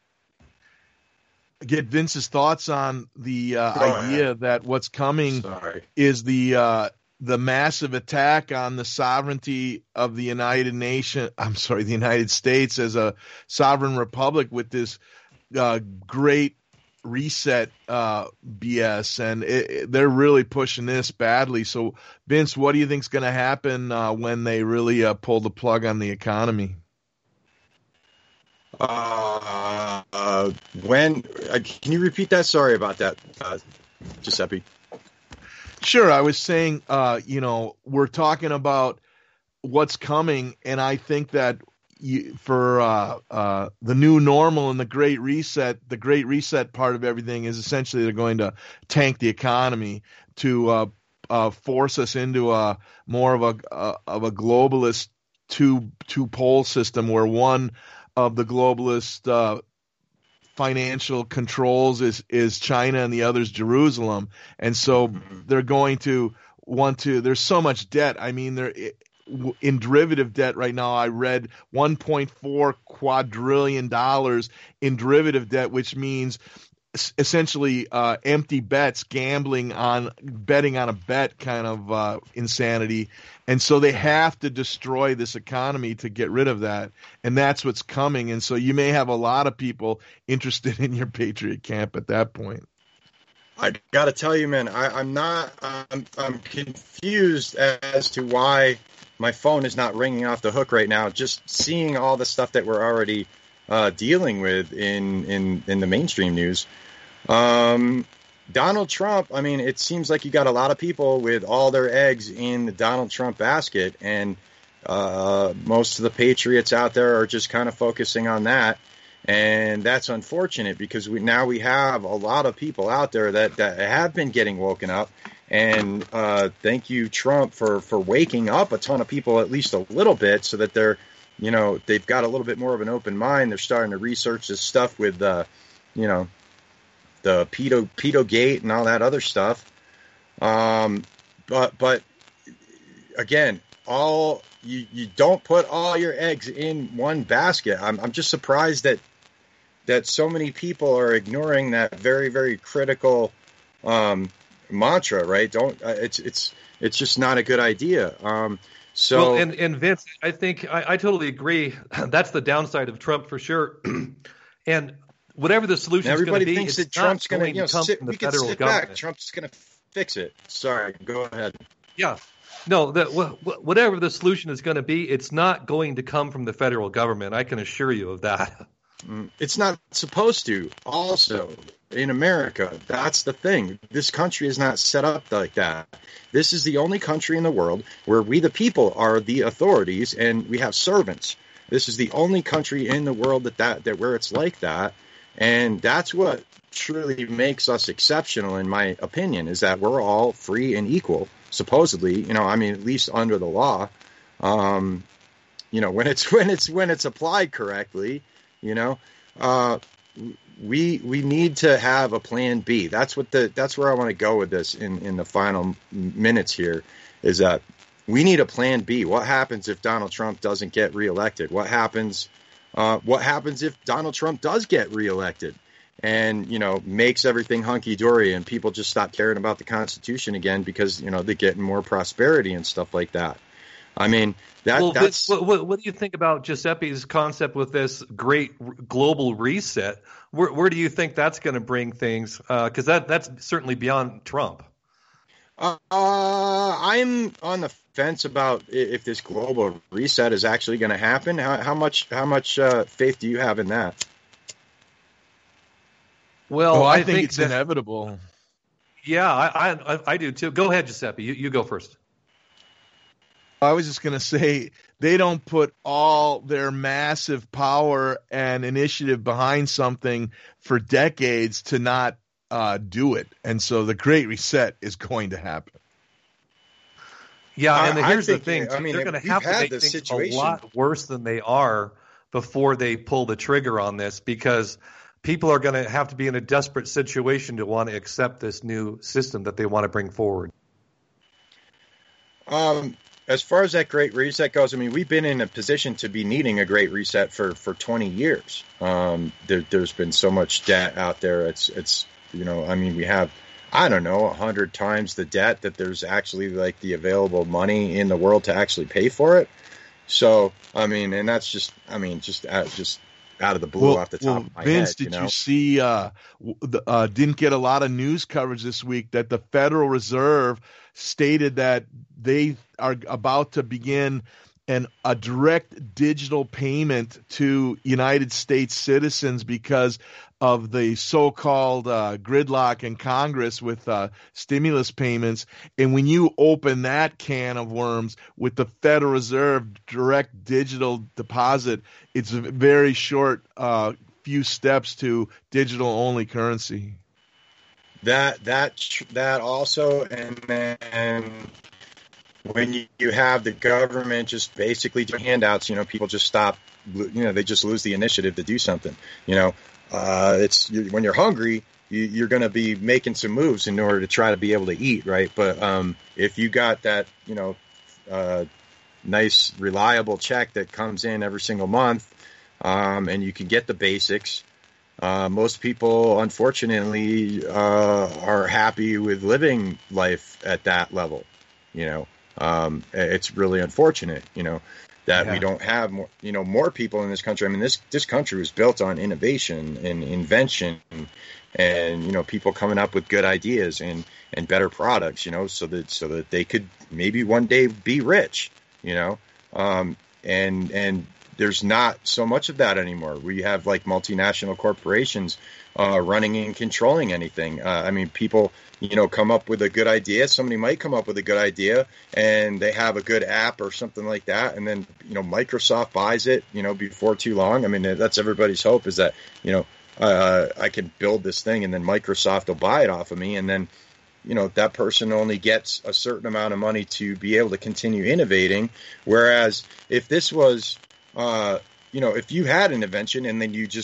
get Vince's thoughts on the uh, idea ahead. that what's coming Sorry. is the uh, the massive attack on the sovereignty of the United Nation. I'm sorry, the United States as a sovereign republic, with this uh, great reset uh, B S, and it, it, they're really pushing this badly. So, Vince, what do you think is going to happen uh, when they really uh, pull the plug on the economy? Uh, uh, when uh, can you repeat that? Sorry about that, uh, Giuseppe. Sure. I was saying, uh, you know, we're talking about what's coming, and I think that you, for uh, uh, the new normal and the Great Reset, the Great Reset part of everything is essentially they're going to tank the economy to uh, uh, force us into a more of a uh, of a globalist two two pole system, where one of the globalist uh, financial controls is is China and the other is Jerusalem, and so mm-hmm. they're going to want to. There's so much debt. I mean, there. In derivative debt right now, I read one point four quadrillion dollars in derivative debt, which means essentially uh, empty bets, gambling on betting on a bet kind of uh, insanity. And so they have to destroy this economy to get rid of that. And that's what's coming. And so you may have a lot of people interested in your Patriot camp at that point. I got to tell you, man, I, I'm not I'm, I'm confused as to why my phone is not ringing off the hook right now. Just seeing all the stuff that we're already uh, dealing with in, in, in the mainstream news. Um, Donald Trump, I mean, it seems like you got a lot of people with all their eggs in the Donald Trump basket, and uh, most of the patriots out there are just kind of focusing on that. And that's unfortunate, because we now we have a lot of people out there that, that have been getting woken up. And uh, thank you, Trump, for, for waking up a ton of people at least a little bit, so that they're, you know, they've got a little bit more of an open mind. They're starting to research this stuff with, uh, you know, the pedo pedo gate and all that other stuff. Um, but but again, all you you don't put all your eggs in one basket. I'm I'm just surprised that that so many people are ignoring that very very critical um, mantra. Right? Don't uh, it's it's it's just not a good idea. Um, so well, and and Vince, I think I, I totally agree. That's the downside of Trump for sure. And whatever the solution is going to be, thinks it's that Trump's going gonna, to you know, come sit, from the we can federal sit government. back. Trump's going to fix it. Sorry, go ahead. Yeah. No, the, wh- wh- whatever the solution is going to be, it's not going to come from the federal government. I can assure you of that. It's not supposed to. Also, in America, that's the thing. This country is not set up like that. This is the only country in the world where we, the people, are the authorities, and we have servants. This is the only country in the world that, that, that where it's like that. And that's what truly makes us exceptional, in my opinion, is that we're all free and equal, supposedly, you know, I mean, at least under the law, um, you know, when it's, when it's, when it's applied correctly, you know, uh, we, we need to have a plan B. That's what the, that's where I want to go with this in, in the final minutes here, is that we need a plan B. What happens if Donald Trump doesn't get reelected? What happens, uh, what happens if Donald Trump does get reelected and, you know, makes everything hunky-dory and people just stop caring about the Constitution again because, you know, they're getting more prosperity and stuff like that. I mean, that well, that's what, what, what do you think about Giuseppe's concept with this great r- global reset? Where, where do you think that's going to bring things? Because uh, that that's certainly beyond Trump. Uh, I'm on the fence about if this global reset is actually going to happen. How, how much how much uh, faith do you have in that? Well, oh, I, I think, think it's that, inevitable. Yeah, I, I I do too. Go ahead, Giuseppe. You, you go first. I was just going to say they don't put all their massive power and initiative behind something for decades to not uh, do it. And so the Great Reset is going to happen. Yeah, and I, here's I think, the thing. I mean, they're going to we've have to had make this things situation. a lot worse than they are before they pull the trigger on this, because people are going to have to be in a desperate situation to want to accept this new system that they want to bring forward. Um, as far as that Great Reset goes, I mean, we've been in a position to be needing a Great Reset for, for twenty years. Um, there, there's been so much debt out there. It's, it's, you know, I mean, we have, I don't know, a hundred times the debt that there's actually like the available money in the world to actually pay for it. So, I mean, and that's just, I mean, just, uh, just out of the blue well, off the top well, of my Vince, head. did you, know? you see, uh, the, uh, didn't get a lot of news coverage this week that the Federal Reserve stated that they are about to begin an a direct digital payment to United States citizens because of the so-called uh, gridlock in Congress with uh, stimulus payments. And when you open that can of worms with the Federal Reserve direct digital deposit, it's a very short uh, few steps to digital-only currency. That that that also, and then when you, you have the government just basically doing handouts, you know, people just stop, you know, they just lose the initiative to do something. You know, uh, it's you, when you're hungry, you, you're going to be making some moves in order to try to be able to eat, right? But um, if you got that, you know, uh, nice reliable check that comes in every single month, um, and you can get the basics. Uh, most people, unfortunately, uh, are happy with living life at that level. You know, um, it's really unfortunate, you know, that yeah. we don't have more, you know, more people in this country. I mean, this, this country was built on innovation and invention and, and, you know, people coming up with good ideas and, and better products, you know, so that, so that they could maybe one day be rich, you know, um, and, and, there's not so much of that anymore. We have like multinational corporations uh, running and controlling anything. Uh, I mean, people, you know, come up with a good idea. Somebody might come up with a good idea and they have a good app or something like that. And then, you know, Microsoft buys it, you know, before too long. I mean, that's everybody's hope is that, you know, uh, I can build this thing and then Microsoft will buy it off of me. And then, you know, that person only gets a certain amount of money to be able to continue innovating. Whereas if this was, Uh, you know, if you had an invention and then you just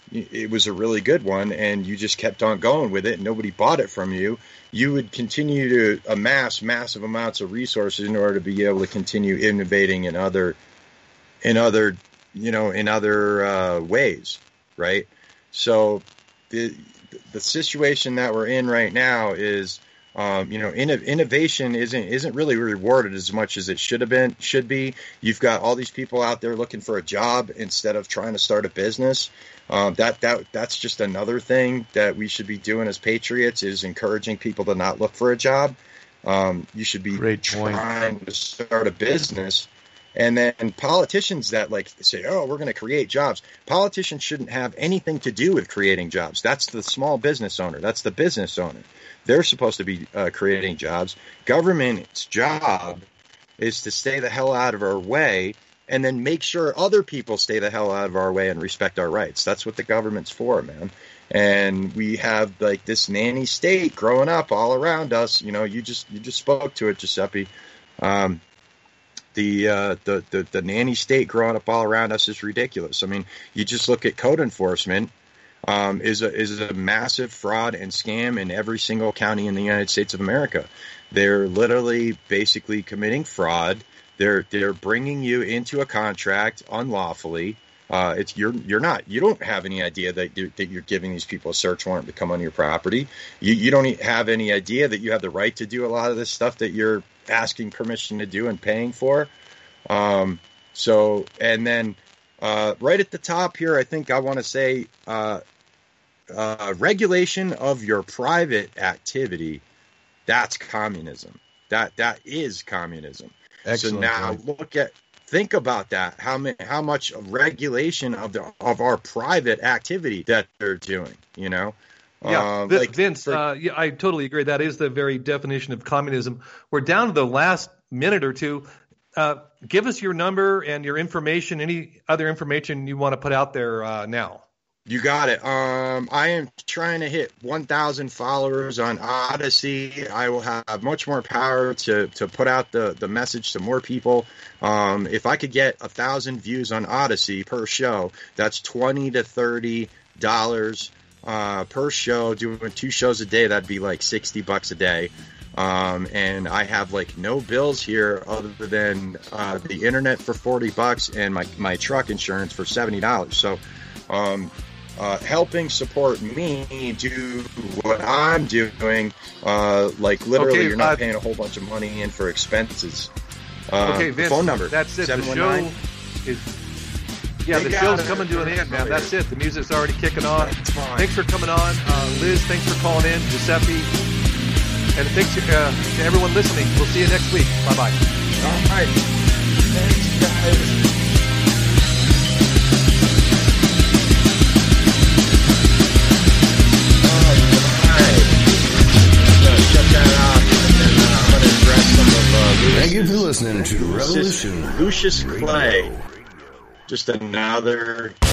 it was a really good one, and you just kept on going with it, and nobody bought it from you, you would continue to amass massive amounts of resources in order to be able to continue innovating in other, in other, you know, in other uh, ways, right? So the the situation that we're in right now is, um, you know, inno- innovation isn't isn't really rewarded as much as it should have been, should be. You've got all these people out there looking for a job instead of trying to start a business. Um, that that that's just another thing that we should be doing as patriots, is encouraging people to not look for a job. Um, you should be Great trying to start a business. And then politicians that like say, oh, we're going to create jobs. Politicians shouldn't have anything to do with creating jobs. That's the small business owner. That's the business owner. They're supposed to be uh, creating jobs. Government's job is to stay the hell out of our way and then make sure other people stay the hell out of our way and respect our rights. That's what the government's for, man. And we have like this nanny state growing up all around us. You know, you just you just spoke to it, Giuseppe. Um, the, uh, the the the nanny state growing up all around us is ridiculous. I mean, you just look at code enforcement. Um, is a is a massive fraud and scam in every single county in the United States of America. They're literally basically committing fraud. They're they're bringing you into a contract unlawfully. Uh, it's you're you're not you don't have any idea that you're, that you're giving these people a search warrant to come on your property. You you don't have any idea that you have the right to do a lot of this stuff that you're asking permission to do and paying for. Um, so and then uh, right at the top here, I think I want to say uh, uh, regulation of your private activity. That's communism. That that is communism. Excellent. So now point. look at, think about that. How many, how much regulation of the of our private activity that they're doing? You know, yeah. Um, v- like, Vince, for, uh, yeah, I totally agree. That is the very definition of communism. We're down to the last minute or two. Uh, give us your number and your information. Any other information you want to put out there uh, now? You got it. Um, I am trying to hit one thousand followers on Odyssey. I will have much more power to, to put out the, the message to more people. Um, if I could get one thousand views on Odyssey per show, that's twenty to thirty dollars uh, per show. Doing two shows a day, that'd be like sixty bucks a day. Um, and I have like no bills here other than uh, the internet for forty bucks and my, my truck insurance for seventy dollars. So, um, Uh, helping support me do what I'm doing, uh, like literally okay, you're not uh, paying a whole bunch of money in for expenses. Uh, okay, Vince, phone number. That's it. The show is, yeah, the show's coming to an end, man. That's it. The music's already kicking on. Thanks for coming on. Uh, Liz, thanks for calling in. Giuseppe. And thanks to, uh, to everyone listening. We'll see you next week. Bye-bye. All right. Thanks, guys. Thank you for listening to Revolution. Lucius Clay. Just another